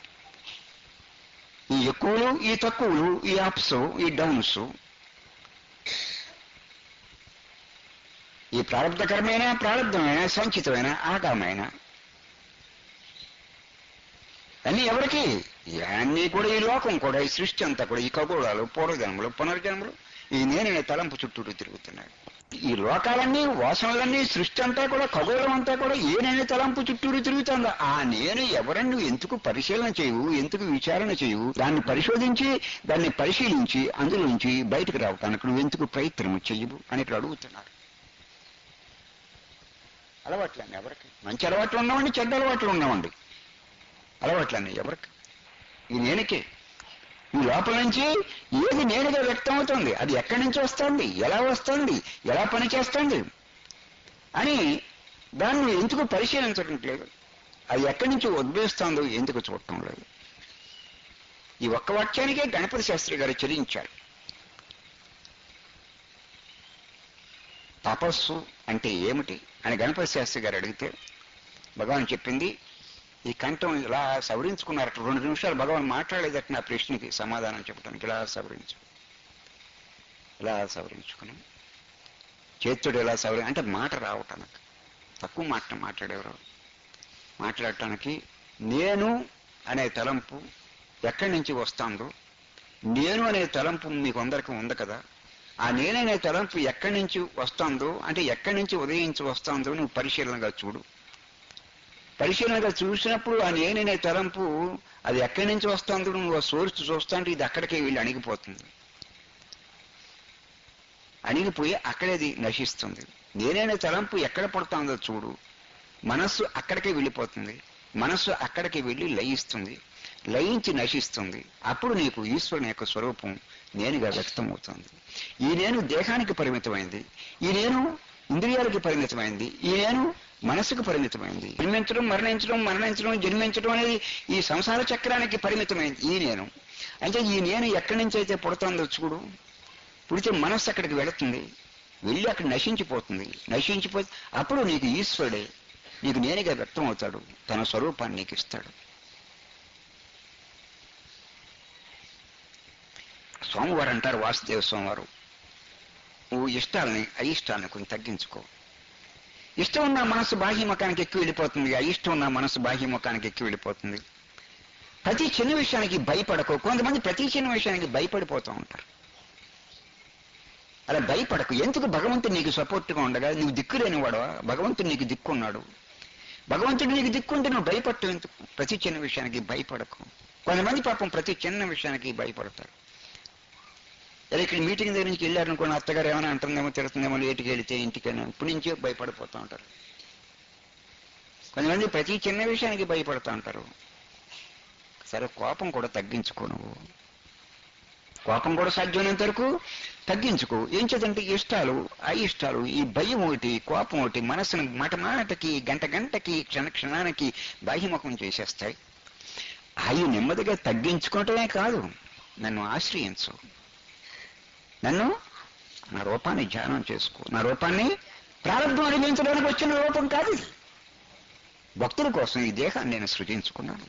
ఈ ఎక్కువలు, ఈ తక్కువలు, ఈ అప్స్, ఈ డౌన్స్, ఈ ప్రారంభకరమైన, ప్రారంభమైన, సంచితమైన, ఆగామైన అన్నీ ఎవరికి? అన్నీ కూడా ఈ లోకం కూడా, ఈ సృష్టి అంతా కూడా, ఈ ఖగోళాలు, పూర్వజన్మలు, పునర్జన్మలు ఈ నేననే తలంపు చుట్టూరు తిరుగుతున్నాడు. ఈ లోకాలన్నీ, వాసనలన్నీ, సృష్టి అంతా కూడా, ఖగోళం అంతా కూడా ఏ నేనే తలంపు చుట్టూరు తిరుగుతుందా? ఆ నేను ఎవరని నువ్వు ఎందుకు పరిశీలన చేయవు, ఎందుకు విచారణ చేయవు? దాన్ని పరిశోధించి, దాన్ని పరిశీలించి అందులోంచి బయటకు రావటానికి నువ్వు ఎందుకు ప్రయత్నం చెయ్యవు అని ఇక్కడ అడుగుతున్నారు. అలవాట్లన్నీ ఎవరికి? మంచి అలవాట్లు ఉన్నామండి, చెడ్డ అలవాట్లు ఉన్నామండి. అలవాట్లన్నీ ఎవరికి? ఈ నేనకే. ఈ లోపల నుంచి ఏది నేనుగా వ్యక్తం అవుతుంది, అది ఎక్కడి నుంచి వస్తుంది, ఎలా వస్తుంది, ఎలా పనిచేస్తుంది అని దాన్ని ఎందుకు పరిశీలించడం లేదు? అది ఎక్కడి నుంచి ఉద్భవిస్తుందో ఎందుకు చూడటం లేదు? ఈ ఒక్క వాక్యానికే గణపతి శాస్త్రి గారు చెల్లించారు. తపస్సు అంటే ఏమిటి అని గణపతి శాస్త్రి గారు అడిగితే భగవాన్ చెప్పింది, ఈ కంఠం ఇలా సవరించుకున్నారట. రెండు నిమిషాలు భగవాన్ మాట్లాడలేదట నా ప్రశ్నకి సమాధానం చెప్పడానికి. ఇలా సవరించు, ఇలా సవరించుకుని చేతుడు ఇలా సవరి అంటే మాట రావటానికి, తక్కువ మాట మాట్లాడేవారు మాట్లాడటానికి. నేను అనే తలంపు ఎక్కడి నుంచి వస్తుందో, నేను అనే తలంపు మీకు అందరికీ ఉంది కదా, ఆ నేననే తలంపు ఎక్కడి నుంచి వస్తుందో అంటే ఎక్కడి నుంచి ఉదయించి వస్తుందో నువ్వు పరిశీలనగా చూడు. పరిశీలనగా చూసినప్పుడు ఆ నేననే తలంపు అది ఎక్కడి నుంచి వస్తుందో నువ్వు సోర్స్ చూస్తాంటే ఇది అక్కడికే వీళ్ళు అణిగిపోతుంది. అణిగిపోయి అక్కడేది నశిస్తుంది. నేననే తలంపు ఎక్కడ పడుతుందో చూడు, మనస్సు అక్కడికే వెళ్ళిపోతుంది, మనస్సు అక్కడికి వెళ్ళి లయిస్తుంది, లయించి నశిస్తుంది. అప్పుడు నీకు ఈశ్వరుని యొక్క స్వరూపం నేనుగా వ్యక్తమవుతుంది. ఈ నేను దేహానికి పరిమితమైంది, ఈ నేను ఇంద్రియాలకి పరిమితమైంది, ఈ నేను మనసుకు పరిమితమైంది. జన్మించడం, మరణించడం, మరణించడం, జన్మించడం అనేది ఈ సంసార చక్రానికి పరిమితమైంది ఈ నేను. అంటే ఈ నేను ఎక్కడి నుంచి అయితే పుడుతుందో చూడు, పుడితే మనస్సు అక్కడికి వెళుతుంది, వెళ్ళి అక్కడ నశించిపోతుంది. నశించిపోతే అప్పుడు నీకు ఈశ్వరుడే నీకు నేనుగా వ్యక్తం అవుతాడు, తన స్వరూపాన్ని నీకు ఇస్తాడు. స్వామివారు అంటారు, వాసుదేవ స్వామివారు, నువ్వు ఇష్టాలని అయిష్టాలని కొంచెం తగ్గించుకో. ఇష్టం ఉన్న మనసు బాహ్యముఖానికి ఎక్కువ వెళ్ళిపోతుంది, అయిష్టం ఉన్న మనసు బాహ్యముఖానికి ఎక్కువ వెళ్ళిపోతుంది. ప్రతి చిన్న విషయానికి భయపడకు. కొంతమంది ప్రతి చిన్న విషయానికి భయపడిపోతూ ఉంటారు. అలా భయపడకు. ఎందుకు? భగవంతుడు నీకు సపోర్ట్గా ఉండగా నువ్వు దిక్కులేని వాడవా? భగవంతుడు నీకు దిక్కున్నాడు. భగవంతుడు నీకు దిక్కుంటే నువ్వు భయపడటం ఎందుకు? ప్రతి చిన్న విషయానికి భయపడకు. కొంతమంది పాపం ప్రతి చిన్న విషయానికి భయపడతారు. ఇలా ఇక్కడ మీటింగ్ దగ్గర నుంచి వెళ్ళారనుకోండి, అత్తగారు ఏమైనా అంటుందేమో తిడుతుందేమో, లేటుకి వెళితే ఇంటికైనా ఇప్పటి నుంచే భయపడిపోతూ ఉంటారు. కొంతమంది ప్రతి చిన్న విషయానికి భయపడుతూ ఉంటారు. సరే, కోపం కూడా తగ్గించుకో, నువ్వు కోపం కూడా సాధ్యమైనంత వరకు తగ్గించుకో. ఏం చేద్దంటే ఇష్టాలు అయిష్టాలు, ఈ భయం ఒకటి, కోపం ఒకటి మనసును మాట మాటకి, గంట గంటకి, క్షణ క్షణానికి బాహ్యముఖం చేసేస్తాయి. అవి నెమ్మదిగా తగ్గించుకోవటమే కాదు, నన్ను ఆశ్రయించు, నన్ను నా రూపాన్ని ధ్యానం చేసుకో. నా రూపాన్ని ప్రారంభం అనుభవించడానికి వచ్చిన రూపం కాదు, భక్తుల కోసం ఈ దేహాన్ని నేను సృజించుకున్నాను.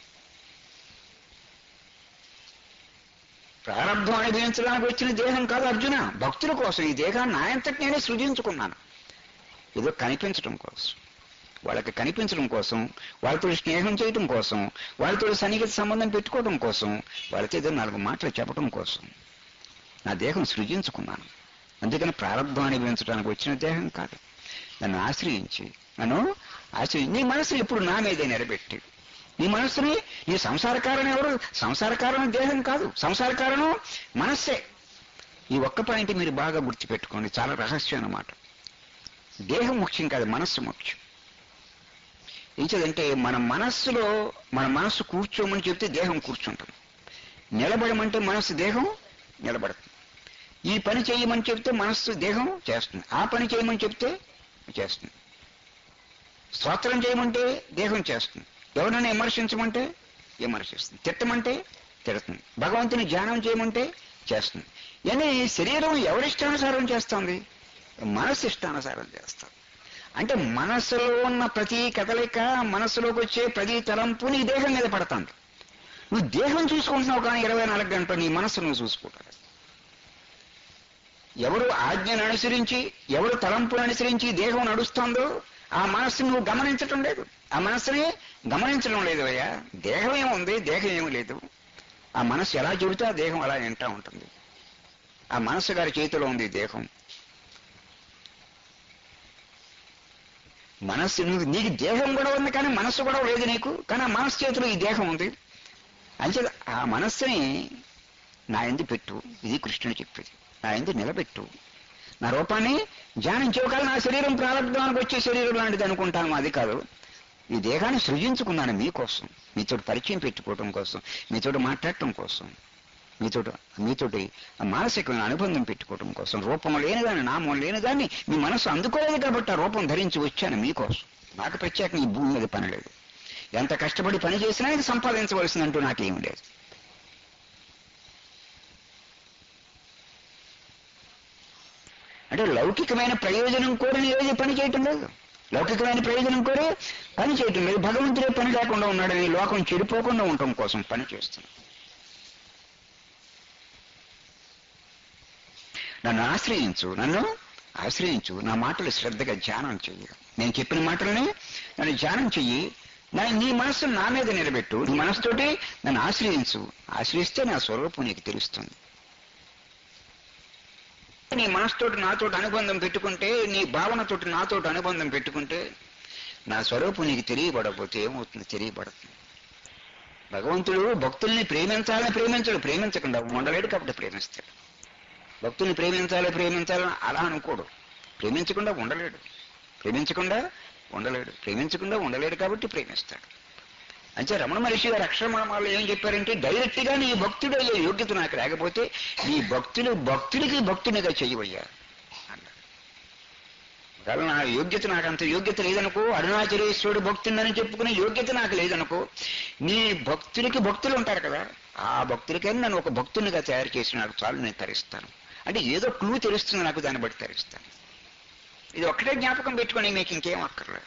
ప్రారంభం అనుభవించడానికి వచ్చిన దేహం కాదు అర్జున, భక్తుల కోసం ఈ దేహాన్ని నాయంతటి నేనే సృజించుకున్నాను. ఏదో కనిపించడం కోసం, వాళ్ళకి కనిపించడం కోసం, వాళ్ళతో స్నేహం చేయడం కోసం, వాళ్ళతో సన్నిహిత సంబంధం పెట్టుకోవడం కోసం, వాళ్ళతో ఏదో నాలుగు మాటలు చెప్పడం కోసం నా దేహం సృజించుకున్నాను. అందుకని ప్రారంభం అనుభవించడానికి వచ్చిన దేహం కాదు. నన్ను ఆశ్రయించి నన్ను ఆశ్రయించి నీ మనసుని ఎప్పుడు నా మీదే నిలబెట్టి, నీ మనస్సుని, నీ సంసార కారణం ఎవరు? సంసార కారణం దేహం కాదు, సంసార కారణం మనస్సే. ఈ ఒక్క పాయింట్ మీరు బాగా గుర్తుపెట్టుకోండి, చాలా రహస్యం అన్నమాట. దేహం ముఖ్యం కాదు, మనస్సు ముఖ్యం. ఏం చేదంటే మన మనస్సులో, మన మనస్సు కూర్చోమని చెప్తే దేహం కూర్చుంటుంది, నిలబడమంటే మనస్సు దేహం నిలబడుతుంది. ఈ పని చేయమని చెప్తే మనస్సు దేహం చేస్తుంది, ఆ పని చేయమని చెప్తే చేస్తుంది. స్తోత్రం చేయమంటే దేహం చేస్తుంది, ఎవరైనా విమర్శించమంటే విమర్శిస్తుంది, తిట్టమంటే తిడుతుంది, భగవంతుని ధ్యానం చేయమంటే చేస్తుంది. కానీ శరీరం ఎవరిష్టానుసారం చేస్తుంది? మనస్సు ఇష్టానుసారం చేస్తుంది. అంటే మనస్సులో ఉన్న ప్రతి కదలిక, మనస్సులోకి వచ్చే ప్రతి తలంపు నీ దేహం మీద పడుతుంది. నువ్వు దేహం చూసుకుంటున్నావు కానీ ఇరవై నాలుగు గంటలు నీ మనస్సు నువ్వు చూసుకుంటావు. ఎవరు ఆజ్ఞను అనుసరించి, ఎవరు తలంపును అనుసరించి దేహం నడుస్తుందో ఆ మనస్సును నువ్వు గమనించటం లేదు, ఆ మనస్సుని గమనించడం లేదు. అయ్యా, దేహం ఏముంది? దేహం ఏమి లేదు. ఆ మనస్సు ఎలా చెబితే ఆ దేహం అలా వింటా ఉంటుంది. ఆ మనస్సు గారి చేతిలో ఉంది దేహం. మనస్సు, నువ్వు నీకు దేహం కూడా ఉంది కానీ మనస్సు కూడా లేదు నీకు, కానీ ఆ మనస్సు చేతిలో ఈ దేహం ఉంది. అంతే, ఆ మనస్సుని నా యందు పెట్టు, ఇది కృష్ణుడు చెప్పేది. నా యందు నిలబెట్టు, నా రూపాన్ని ధ్యానించే కాలం నా శరీరం ప్రారంభానికి వచ్చే శరీరం లాంటిది అనుకుంటాను, అది కాదు. ఈ దేహాన్ని సృజించుకున్నాను మీకోసం, మీతో పరిచయం పెట్టుకోవడం కోసం, మీతో మాట్లాడటం కోసం, మీతో మీతోటి మానసికమైన అనుబంధం పెట్టుకోవడం కోసం. రూపం లేనిదాన్ని, నామం లేనిదాన్ని మీ మనసు అందుకోలేదు కాబట్టి ఆ రూపం ధరించి వచ్చాను మీకోసం. నాకు ప్రత్యేకంగా ఈ భూమి మీద పని లేదు, ఎంత కష్టపడి పని చేసినా ఇది సంపాదించవలసిందంటూ నాకేం లేదు. అంటే లౌకికమైన ప్రయోజనం కోరి ఏది పని చేయటం లేదు, లౌకికమైన ప్రయోజనం కోరి పని చేయటం లేదు. భగవంతుడే పని లేకుండా ఉన్నాడని లోకం చెడిపోకుండా ఉండటం కోసం పని చేస్తున్నాడు. నన్ను ఆశ్రయించు, నన్ను ఆశ్రయించు, నా మాటలు శ్రద్ధగా ధ్యానం చెయ్యి. నేను చెప్పిన మాటలని నన్ను ధ్యానం చెయ్యి. నా నీ మనస్సును నా మీద నిలబెట్టు, నీ మనసుతోటి నన్ను ఆశ్రయించు. ఆశ్రయిస్తే నా స్వరూపం నీకు తెలుస్తుంది. నీ మనసుతోటి నాతోటి అనుబంధం పెట్టుకుంటే, నీ భావనతోటి నాతోటి అనుబంధం పెట్టుకుంటే నా స్వరూపం నీకు తెలియబడకపోతే ఏమవుతుంది? తెలియబడుతుంది. భగవంతుడు భక్తుల్ని ప్రేమించాలని ప్రేమించడు, ప్రేమించకుండా ఉండలేడు కాబట్టి ప్రేమిస్తాడు. భక్తుల్ని ప్రేమించాలి ప్రేమించాలని అలా అనుకోడు, ప్రేమించకుండా ఉండలేడు, ప్రేమించకుండా ఉండలేడు ప్రేమించకుండా ఉండలేడు కాబట్టి ప్రేమిస్తాడు. అంటే రమణ మహర్షి గారు అక్షరమాలలో ఏం చెప్పారంటే, డైరెక్ట్ గా నీ భక్తుడు అయ్యే యోగ్యత నాకు లేకపోతే నీ భక్తులు భక్తుడికి భక్తునిగా చెయ్యవయ్యా అన్నారు. ఒకవేళ నా యోగ్యత, నాకు అంత యోగ్యత లేదనుకో, అరుణాచలేశ్వరుడు భక్తుడని చెప్పుకునే యోగ్యత నాకు లేదనుకో, నీ భక్తులకి భక్తులు ఉంటారు కదా, ఆ భక్తులకైనా నన్ను ఒక భక్తునిగా తయారు చేసి నాకు చాలు, నేను తరిస్తాను. అంటే ఏదో క్లూ తెలుస్తుంది నాకు, దాన్ని బట్టి తరిస్తాను. ఇది ఒక్కటే జ్ఞాపకం పెట్టుకొని మీకు ఇంకేం అక్కర్లేదు.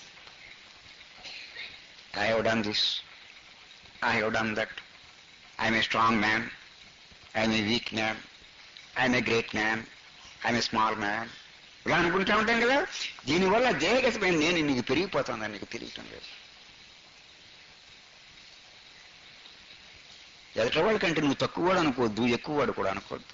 I have done this, I have done that, I am a strong man, I am a weak man, I am a great man, I am a small man. ఇలా అనుకుంటా ఉంటాం కదా, దీనివల్ల దేహగతమైన నేను నీకు పెరిగిపోతానని నీకు తెలియటం లేదు. ఎదుటి వాళ్ళకంటే నువ్వు తక్కువ వాడు అనుకోవద్దు, ఎక్కువ వాడు కూడా అనుకోవద్దు.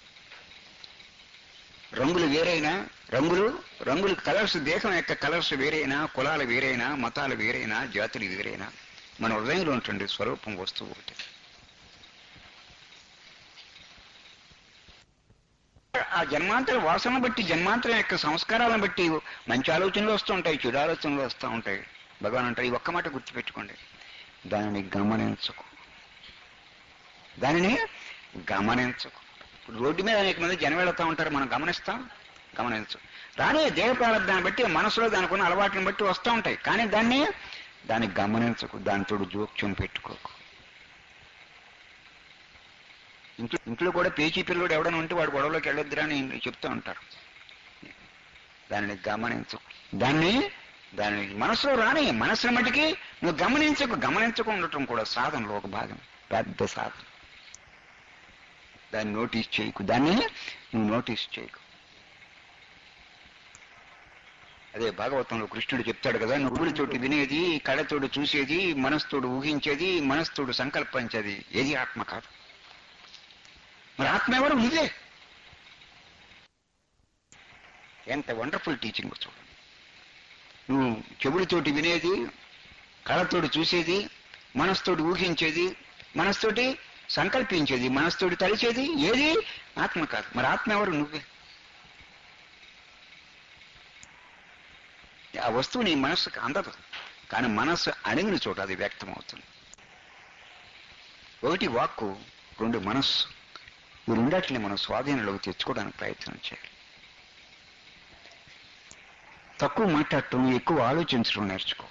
రంగులు వేరైనా, రంగులు రంగులు కలర్స్, దేహం యొక్క కలర్స్ వేరైనా, కులాలు వేరైనా, మతాలు వేరైనా, జాతులు వేరైనా, మన హృదయంలో ఉంటుంది స్వరూపం వస్తువు ఒకటి. ఆ జన్మాంతర వాసనను బట్టి జన్మాంతరం యొక్క సంస్కారాలను బట్టి మంచి ఆలోచనలు వస్తూ ఉంటాయి, చెడు ఆలోచనలు వస్తూ ఉంటాయి. భగవాన్ అంటారు, ఈ ఒక్క మాట గుర్తుపెట్టుకోండి, దానిని గమనించకు, దానిని గమనించకు. ఇప్పుడు రోడ్డు మీద అనేక మంది జనం వెళుతూ ఉంటారు, మనం గమనిస్తాం, గమనించు. రానే దేహ ప్రారంభాన్ని బట్టి మనసులో దానికున్న అలవాట్లను బట్టి వస్తూ ఉంటాయి, కానీ దాన్ని దాన్ని గమనించకు, దానితో జోక్యం పెట్టుకోకు. ఇంట్లో ఇంట్లో కూడా పేచీ పిల్లడు ఎవడైనా ఉంటే వాడు గొడవలోకి వెళ్ళొద్దురా అని చెప్తూ ఉంటారు. దానిని గమనించు, దాన్ని దాని మనసులో రాని, మనసుని మటుకి నువ్వు గమనించకు. గమనించకు ఉండటం కూడా సాధనలో ఒక భాగం, పెద్ద సాధన. దాన్ని నోటీస్ చేయకు, దాన్ని నువ్వు నోటీస్ చేయకు. అదే భాగవతంలో కృష్ణుడు చెప్తాడు కదా, నువ్వుల చోటు వినేది, కళ్ళతోడు చూసేది, మనస్తోడు ఊహించేది, మనస్తోడు సంకల్పించేది ఏది ఆత్మ కాదు. మరి ఆత్మ ఎవరు? నువ్వే. ఎంత వండర్ఫుల్ టీచింగ్ చూడండి. నువ్వు చెవులతోటి వినేది, కళ్ళతోటి చూసేది, మనస్తోటి ఊహించేది, మనస్తోటి సంకల్పించేది, మనస్తోటి తలిచేది ఏది ఆత్మ కాదు. మరి ఆత్మ ఎవరు? నువ్వే. ఆ వస్తువు నీ మనస్సుకు అందదు, కానీ మనస్సు అణిగిన చోట అది వ్యక్తం అవుతుంది. ఒకటి వాక్కు, రెండు మనస్సు. ఈ రెండాటిని మనం స్వాధీనంలోకి తెచ్చుకోవడానికి ప్రయత్నం చేయాలి. తక్కువ మాట్లాడటం, ఎక్కువ ఆలోచించడం నేర్చుకోవాలి.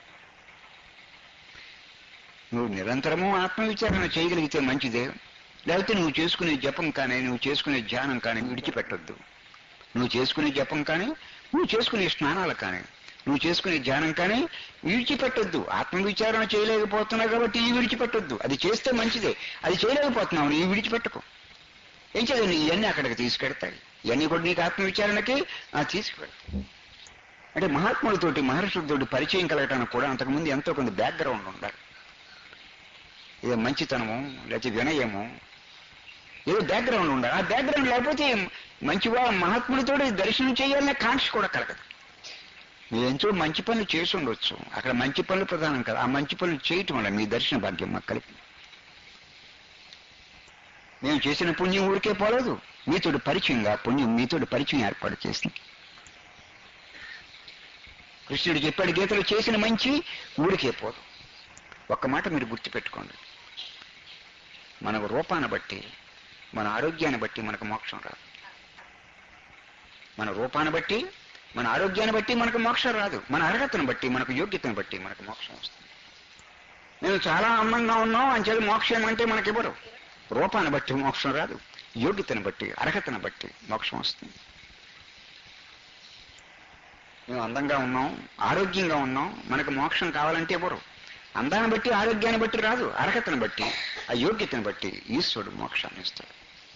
నువ్వు నిరంతరము ఆత్మవిచారణ చేయగలిగితే మంచిదే. లేకపోతే నువ్వు చేసుకునే జపం కానీ, నువ్వు చేసుకునే ధ్యానం కానీ విడిచిపెట్టొద్దు. నువ్వు చేసుకునే జపం కానీ, నువ్వు చేసుకునే స్నానాలు కానీ, నువ్వు చేసుకునే ధ్యానం కానీ విడిచిపెట్టొద్దు. ఆత్మవిచారణ చేయలేకపోతున్నావు కాబట్టి ఈ విడిచిపెట్టొద్దు. అది చేస్తే మంచిదే, అది చేయలేకపోతున్నావు, ఈ విడిచిపెట్టకు. ఏం చదివి ఇవన్నీ అక్కడికి తీసుకెడతాయి. ఇవన్నీ కూడా నీకు ఆత్మవిచారణకి తీసుకువెడతాయి. అంటే మహాత్ములతోటి, మహర్షులతోటి పరిచయం కలగటానికి కూడా అంతకుముందు ఎంతో కొంత బ్యాక్గ్రౌండ్ ఉండాలి. ఏదో మంచితనము, లేకపోతే వినయము, ఏదో బ్యాక్గ్రౌండ్ ఉండాలి. ఆ బ్యాక్గ్రౌండ్ లేకపోతే మంచివా మహాత్ములతో దర్శనం చేయాలనే కాంక్ష కూడా కలగదు. మీరు ఎంతో మంచి పనులు చేసి ఉండొచ్చు, అక్కడ మంచి పనులు ప్రధానం కదా. ఆ మంచి పనులు చేయటం వల్ల మీ దర్శన భాగ్యం మాకు కలిపి. మేము చేసిన పుణ్యం ఊరికే పోలేదు, మీతోటి పరిచయంగా పుణ్యం మీతోటి పరిచయం ఏర్పాటు చేసింది. కృష్ణుడు చెప్పాడు గీతలో, చేసిన మంచి ఊరికే పోదు. ఒక్క మాట మీరు గుర్తుపెట్టుకోండి, మన రూపాన్ని బట్టి, మన ఆరోగ్యాన్ని బట్టి మనకు మోక్షం రాదు. మన రూపాన్ని బట్టి, మన ఆరోగ్యాన్ని బట్టి మనకు మోక్షం రాదు. మన అర్హతను బట్టి, మనకు యోగ్యతను బట్టి మనకు మోక్షం వస్తుంది. మేము చాలా అందంగా ఉన్నాం అని చెప్పి మోక్షం అంటే మనకివ్వరు. రూపాన్ని బట్టి మోక్షం రాదు, యోగ్యతను బట్టి, అర్హతను బట్టి మోక్షం వస్తుంది. మేము అందంగా ఉన్నాం, ఆరోగ్యంగా ఉన్నాం, మనకు మోక్షం కావాలంటే ఎవరు? అందాన్ని బట్టి, ఆరోగ్యాన్ని బట్టి రాదు, అర్హతను బట్టి, ఆ యోగ్యతను బట్టి ఈశ్వరుడు మోక్షాన్ని ఇస్తాడు.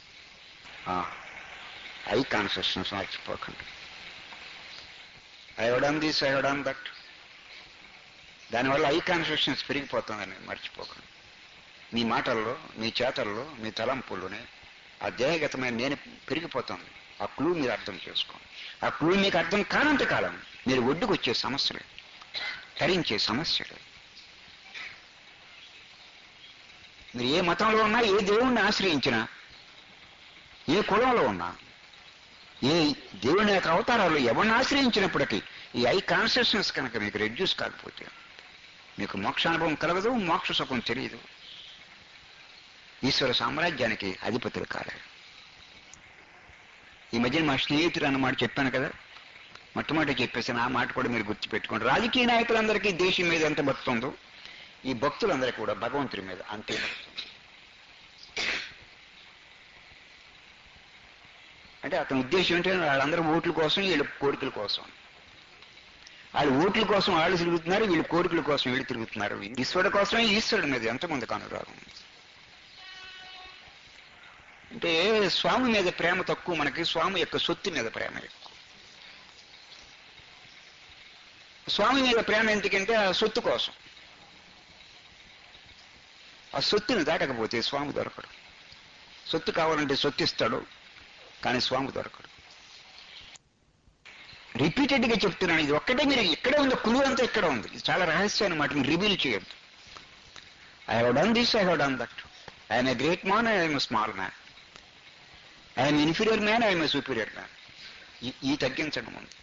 ఐ కాన్షియస్నెస్ మర్చిపోకండి. I've done this, I've done that. దానివల్ల ఐ కాన్షియస్నెస్ పెరిగిపోతుందని మర్చిపోకండి. మీ మాటల్లో, మీ చేతల్లో, మీ తలంపుల్లోనే ఆ దేహగతమైన నేను పెరిగిపోతుంది. ఆ క్లూ మీరు అర్థం చేసుకోండి. ఆ క్లూ మీకు అర్థం కానంత కాలం మీరు ఒడ్డుకు వచ్చే సమస్యలే, తరించే సమస్యలే. మీరు ఏ మతంలో ఉన్నా, ఏ దేవుణ్ణి ఆశ్రయించినా, ఏ కులంలో ఉన్నా, ఏ దేవుని యొక్క అవతారాలు ఎవరిని ఆశ్రయించినప్పటికీ ఈ ఐ కాన్షియస్నెస్ కనుక మీకు రెడ్యూస్ కాకపోతే మీకు మోక్షానుభవం కలగదు, మోక్ష సుఖం తెలియదు, ఈశ్వర సామ్రాజ్యానికి అధిపతులు కాలేరు. ఈ మధ్యన మా స్నేహితుడు అన్నమాట చెప్పాను కదా, మొట్టమొదటి చెప్పేసాను. ఆ మాట కూడా మీరు గుర్తుపెట్టుకోండి. రాజకీయ నాయకులందరికీ దేశం మీద ఎంత భక్తి ఉందో, ఈ భక్తులందరికీ కూడా భగవంతుడి మీద అంతే భక్తి. అంటే అతని ఉద్దేశం ఏంటంటే వాళ్ళందరూ ఓట్ల కోసం, వీళ్ళ కోరికల కోసం. వాళ్ళు ఓట్ల కోసం వాళ్ళు తిరుగుతున్నారు, వీళ్ళు కోరికల కోసం వీళ్ళు తిరుగుతున్నారు. ఈశ్వరుడు కోసమే ఈశ్వరుడి మీద ఎంతమందికి అనురాగం. అంటే స్వామి మీద ప్రేమ తక్కువ, మనకి స్వామి యొక్క సొత్తు మీద ప్రేమ ఎక్కువ. స్వామి మీద ప్రేమ ఎందుకంటే ఆ సొత్తు కోసం. ఆ సొత్తుని దాటకపోతే స్వామి దొరకడు. సొత్తు కావాలంటే సొత్తు ఇస్తాడు, కానీ స్వామి దొరకడు. రిపీటెడ్ గా చెప్తున్నాను, ఇది ఒక్కటే మీరు ఇక్కడే ఉంది, క్లూ అంతా ఇక్కడ ఉంది. ఇది చాలా రహస్యం అన్నమాట, మీరు రివీల్ చేయొద్దు. I have done this, I have done that, I'm a great man, I'm a small man. I'm inferior man, I'm superior man. ఈ తగ్గించడం ఉంది.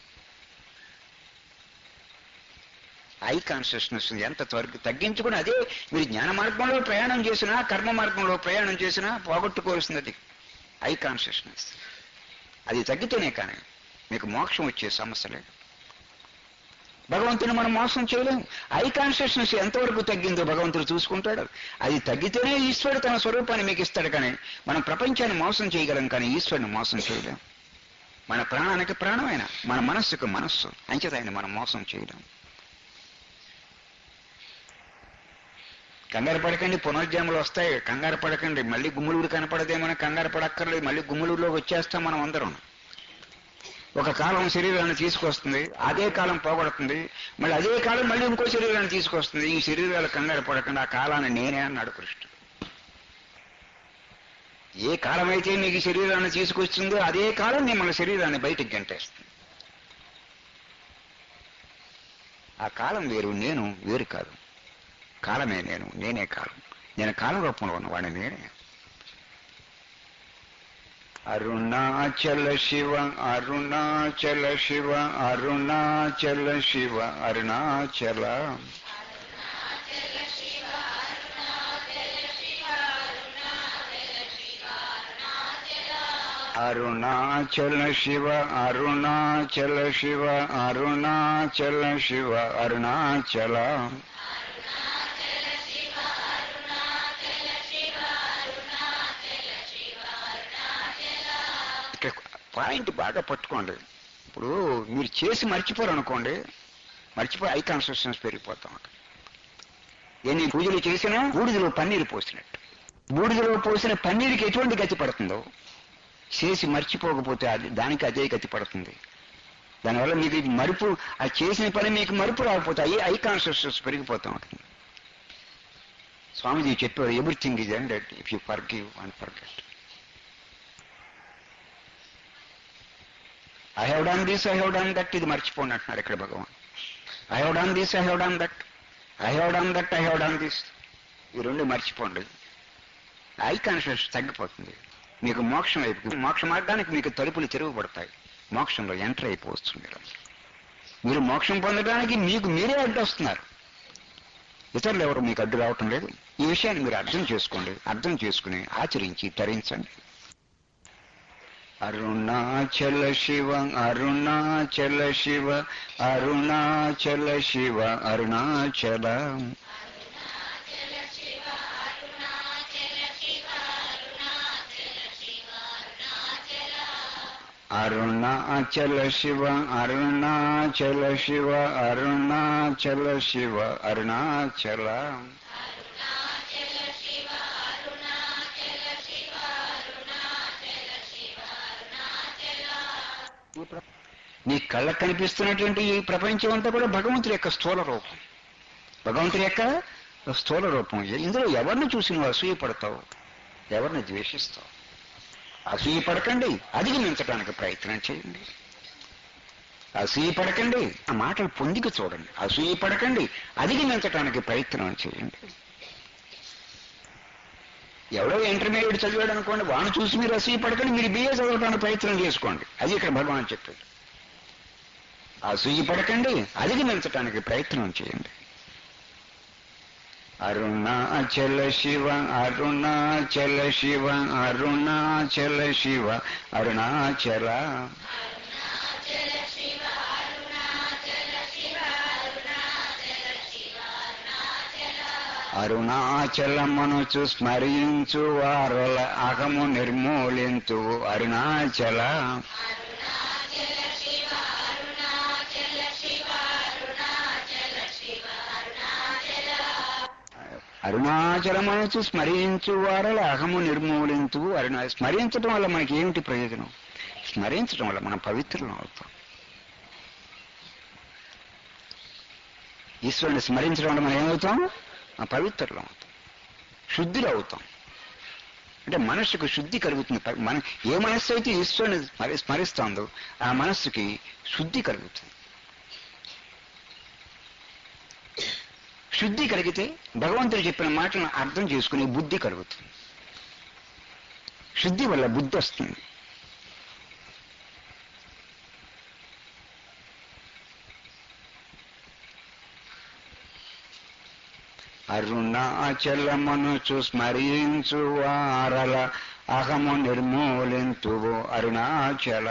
ఐ కాన్షియస్నెస్ ఎంత త్వరగా తగ్గించుకుని, అదే మీరు జ్ఞాన మార్గంలో ప్రయాణం చేసినా కర్మ మార్గంలో ప్రయాణం చేసినా పోగొట్టుకోవాల్సింది అది ఐ కాన్షియస్నెస్. అది తగ్గితేనే కానీ మీకు మోక్షం వచ్చే సమస్య లేదు. భగవంతుని మనం మోసం చేయలేము. ఐ కాన్షియస్నెస్ ఎంతవరకు తగ్గిందో భగవంతుడు చూసుకుంటాడు. అది తగ్గితేనే ఈశ్వరుడు తన స్వరూపాన్ని మీకు ఇస్తాడు. కానీ మనం ప్రపంచాన్ని మోసం చేయగలం, కానీ ఈశ్వరుని మోసం చేయలేం. మన ప్రాణానికి ప్రాణమైన, మన మనస్సుకు మనస్సు, అంచేత ఆయన మనం మోసం చేయలేం. కంగారు పడకండి, పునర్జన్మలు వస్తాయి. కంగారు పడకండి, మళ్ళీ గుమ్ములూరు కనపడదేమని కంగారు పడక్కర్లేదు. మళ్ళీ గుమ్ములూరులోకి వచ్చేస్తాం మనం అందరం. ఒక కాలం శరీరాన్ని తీసుకొస్తుంది, అదే కాలం పోగొడుతుంది, మళ్ళీ అదే కాలం మళ్ళీ ఇంకో శరీరాన్ని తీసుకొస్తుంది. ఈ శరీరాలు కంగారు పడకండి, ఆ కాలాన్ని నేనే అన్నాడు కృష్ణుడు. ఏ కాలం అయితే మీకు శరీరాన్ని తీసుకొస్తుందో అదే కాలం మిమ్మల్ని శరీరాన్ని బయటికి గంటేస్తుంది. ఆ కాలం వేరు, నేను వేరు కాదు. కాలమే నేను, నేనే కాలం. నేను కాలం రూపంలో ఉన్నవాడిని నేనే. అరుణాచల శివ అరుణాచల శివ అరుణాచల శివ అరుణాచల అరుణాచల శివ అరుణాచల శివ అరుణాచల శివ అరుణాచల. పాయింట్ బాగా పట్టుకోండి. ఇప్పుడు మీరు చేసి మర్చిపోరు అనుకోండి, మర్చిపోయి ఐ కాన్షియస్నెస్ పెరిగిపోతాం. అక్కడ ఎన్ని పూజలు చేసినా బూడిదలో పన్నీరు పోసినట్టు. బూడిదలో పోసిన పన్నీరుకి ఎటువంటి గతి పడుతుందో చేసి మర్చిపోకపోతే అది దానికి అదే గతి పడుతుంది. దానివల్ల మీకు మరుపు, ఆ చేసిన పని మీకు మరుపు రాకపోతే ఐ ఐ కాన్షియస్నెస్ పెరిగిపోతాం. అక్కడ స్వామిజీ చెప్పారు, everything is ended if you forgive and forget. I have done this, I have done that, ఇది మర్చిపోండి అంటున్నారు ఇక్కడ Bhagavan. I have done this, I have done that, I have done that, I have done this, ఈ రెండు మర్చిపోండి. I conscious తగ్గిపోతుంది. మీకు మోక్షం అయిపోతుంది. మోక్ష మార్గానికి మీకు తలుపులు తిరుగుపడతాయి. మోక్షంలో ఎంటర్ అయిపోవచ్చు. మీరు మీరు మోక్షం పొందడానికి మీకు మీరే అడ్డు వస్తున్నారు, ఇతరులు ఎవరు మీకు అడ్డు రావటం లేదు. ఈ విషయాన్ని మీరు అర్థం చేసుకోండి. అర్థం చేసుకుని ఆచరించి తరించండి. అరుణాచల శివ అరుణాచల శివ అరుణాచల శివ అరుణాచల అరుణాచల శివ అరుణాచల శివ అరుణాచల శివ అరుణాచల. నీ కళ్ళకు కనిపిస్తున్నటువంటి ఈ ప్రపంచం అంతా కూడా భగవంతుడి యొక్క స్థూల రూపం, భగవంతుడి యొక్క స్థూల రూపం. ఇందులో ఎవరిని చూసి నువ్వు అసూయపడతావు, ఎవరిని ద్వేషిస్తావు? అసూయపడకండి, అధిగమించడానికి ప్రయత్నం చేయండి. అసూయపడకండి, ఆ మాటలు పొందికి చూడండి. అసూయపడకండి, అధిగమించడానికి ప్రయత్నం చేయండి. ఎవడో ఇంటర్మీడియట్ చదివాడు అనుకోండి, వాడిని చూసి మీరు అసూయపడకండి, మీరు బిఏ చదవడానికి ప్రయత్నం చేసుకోండి. అది ఇక్కడ భగవాన్ చెప్పాడు. అసూయపడకండి, అధిగమించడానికి ప్రయత్నం చేయండి. అరుణాచల శివ అరుణాచల శివ అరుణాచల శివ అరుణాచల. అరుణాచలమనుచు స్మరించు వారల అహము నిర్మూలించు అరుణాచల. అరుణాచలమనుచు స్మరించు వారల అహము నిర్మూలించు అరుణా. స్మరించడం వల్ల మనకి ఏమిటి ప్రయోజనం? స్మరించడం వల్ల మనం పవిత్రులం అవుతాం. ఈశ్వరుని స్మరించడం వల్ల మనం ఏమవుతాం? పవిత్రులం అవుతాం, శుద్ధిలో అవుతాం. అంటే మనస్సుకు శుద్ధి కలుగుతుంది. మన ఏ మనస్సు అయితే ఈశ్వరుని స్మరిస్తుందో ఆ మనస్సుకి శుద్ధి కలుగుతుంది. శుద్ధి కలిగితే భగవంతుడు చెప్పిన మాటలను అర్థం చేసుకునే బుద్ధి కలుగుతుంది. శుద్ధి వల్ల బుద్ధి వస్తుంది. అరుణాచలమును స్మరించు వారల అహము నిర్మూలింతువు అరుణాచల.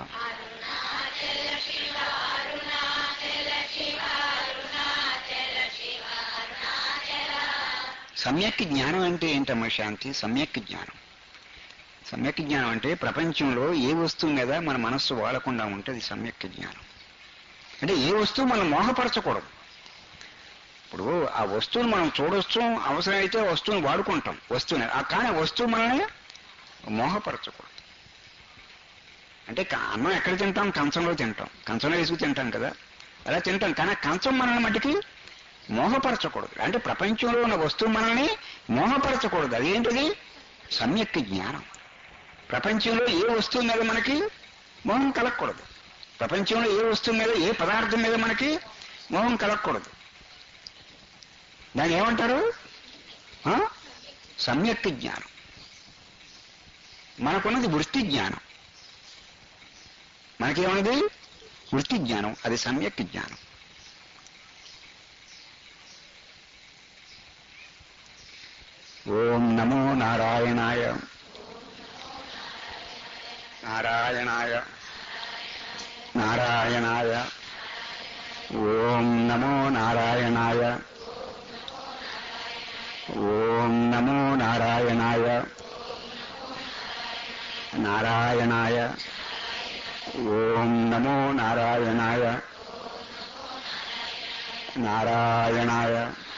సమ్యక్ జ్ఞానం అంటే ఏంటమ్మా శాంతి? సమ్యక్ జ్ఞానం సమ్యక్ జ్ఞానం అంటే ప్రపంచంలో ఏ వస్తువు మీద మన మనస్సు వాడకుండా ఉంటుంది సమ్యక్ జ్ఞానం. అంటే ఏ వస్తువు మనం మోహపరచకూడదు. ఇప్పుడు ఆ వస్తువుని మనం చూడొచ్చు, అవసరమైతే వస్తువుని వాడుకుంటాం వస్తువుని, కానీ ఆ వస్తువు మనల్ని మోహపరచకూడదు. అంటే అన్నం ఎక్కడ తింటాం? కంచంలో తింటాం, కంచంలో వేసుకు తింటాం కదా, అలా తింటాం. కానీ కంచం మనల్ని మట్టికి మోహపరచకూడదు. అంటే ప్రపంచంలో ఉన్న వస్తువు మనల్ని మోహపరచకూడదు. అదేంటిది? సమ్యక్ జ్ఞానం. ప్రపంచంలో ఏ వస్తువు మీద మనకి మోహం కలగకూడదు. ప్రపంచంలో ఏ వస్తువు మీద, ఏ పదార్థం మీద మనకి మోహం కలగకూడదు. దాన్ని ఏమంటారు? సమ్యక్ జ్ఞానం. మనకున్నది వృత్తి జ్ఞానం. మనకేమన్నది? వృత్తి జ్ఞానం. అది సమ్యక్ జ్ఞానం. ఓం నమో నారాయణాయ. నారాయణాయ నారాయణాయ. ఓం నమో నారాయణాయ. ఓం నమో నారాయణాయ. నారాయణాయ. ఓం నమో నారాయణాయ. నారాయణాయ.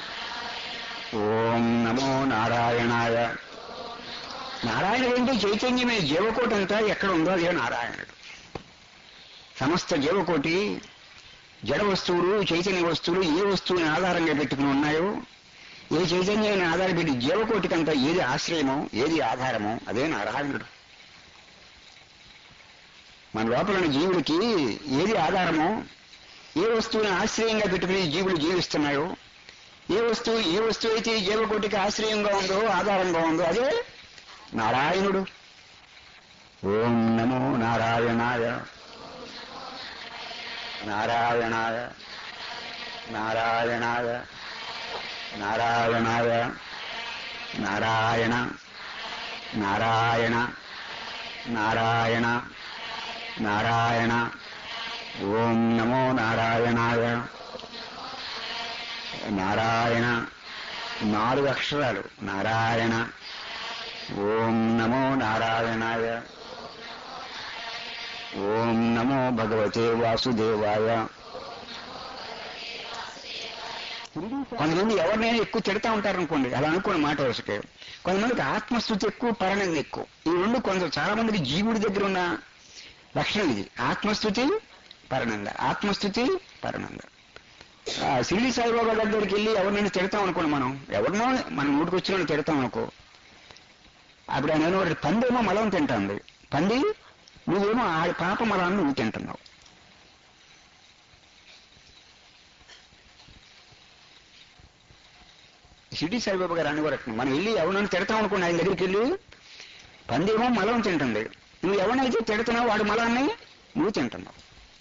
ఓం నమో నారాయణాయ. నారాయణుడు అంటే చైతన్యమే. జీవకోటి అంతా ఎక్కడ ఉందో అదే నారాయణుడు. సమస్త జీవకోటి జడ వస్తువులు, చైతన్య వస్తువులు ఏ వస్తువుని ఆధారంగా పెట్టుకుని ఉన్నాయో, ఏ చైతన్యాన్ని ఆధారం పెట్టి జీవకోటికంతా ఏది ఆశ్రయమో, ఏది ఆధారమో అదే నారాయణుడు. మన లోపల జీవుడికి ఏది ఆధారమో, ఏ వస్తువుని ఆశ్రయంగా పెట్టుకుని జీవులు జీవిస్తున్నాయో, ఏ వస్తువు ఏ వస్తువు అయితే జీవకోటికి ఆశ్రయంగా ఉందో, ఆధారంగా ఉందో అదే నారాయణుడు. ఓం నమో నారాయణాయ. నారాయణాయ. నారాయణాయ. నారాయణాయ. నారాయణ. నారాయణ. నారాయణ. నారాయణ. ఓం నమో నారాయణాయ. నారాయణ. నాలుగు అక్షరాలు నారాయణ. ఓం నమో నారాయణాయ. ఓం నమో భగవతే వాసుదేవాయ. కొంతమంది ఎవరినైనా ఎక్కువ తిడతా ఉంటారు అనుకోండి, అలా అనుకోండి మాట వరుసకే. కొంతమందికి ఆత్మస్థుతి ఎక్కువ, పరనంది ఎక్కువ. ఈ రెండు కొంచెం చాలా మందికి జీవుడి దగ్గర ఉన్న లక్షణం ఇది. ఆత్మస్థుతి, పరనంద. ఆత్మస్థుతి, పరనంద. షిరిడి సాయిబాబా దగ్గరికి వెళ్ళి ఎవరినైనా తిడతాం అనుకోండి, మనం ఎవరినో మనం నోటికి వచ్చిన తిడతాం అనుకో, అప్పుడు ఆయన ఒకటి పందేమో మలం తింటుంది. పంది నువ్వేమో ఆ పాప మలాన్ని నువ్వు తింటున్నావు. షిరిడి సాయిబాబా గారు అని వరకు మనం వెళ్ళి ఎవరినైనా తిడతాం అనుకోండి, ఆయన దగ్గరికి వెళ్ళి పందేమో మలం తింటుంది, నువ్వు ఎవరినైతే తిడుతున్నావు వాడి మలాన్ని నువ్వు తింటున్నావు.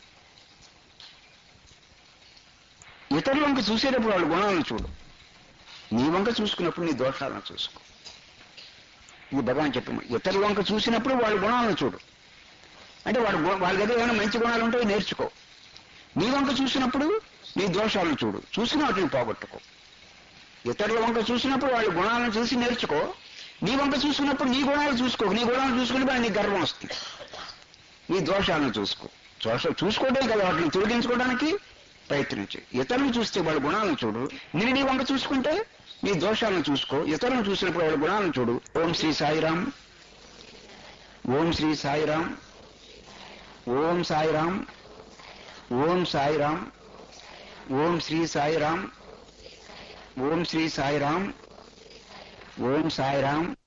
ఇతరుల వంక చూసేటప్పుడు వాళ్ళ గుణాలను చూడు, నీ వంక చూసుకున్నప్పుడు నీ దోషాలను చూసుకో. ఇది భగవాన్ చెప్పి, ఇతరుల వంక చూసినప్పుడు వాళ్ళ గుణాలను చూడు. అంటే వాడు వాళ్ళ దగ్గర ఏమైనా మంచి గుణాలు ఉంటాయో నేర్చుకో. నీ వంక చూసినప్పుడు నీ దోషాలను చూడు, చూసిన వాటిని పోగొట్టుకో. ఇతరుల వంక చూసినప్పుడు వాళ్ళ గుణాలను చూసి నేర్చుకో. నీ వంక చూసుకున్నప్పుడు నీ గుణాలు చూసుకో. నీ గుణాలు చూసుకుని నీ గర్వం వస్తుంది. నీ దోషాలను చూసుకో. దోషాలు చూసుకోవడం కదా, వాటిని తొలగించుకోవడానికి ప్రయత్నించు. ఇతరులను చూస్తే వాళ్ళ గుణాలను చూడు, నేను నీ వంక చూసుకుంటే నీ దోషాలను చూసుకో. ఇతరులను చూసినప్పుడు వాళ్ళ గుణాలను చూడు. ఓం శ్రీ సాయిరాం. ఓం శ్రీ సాయిరాం. ఓం సాయిరాం. ఓం సాయిరాం. ఓం శ్రీ సాయిరాం. ఓం శ్రీ సాయిరాం. ఓం సాయిరాం.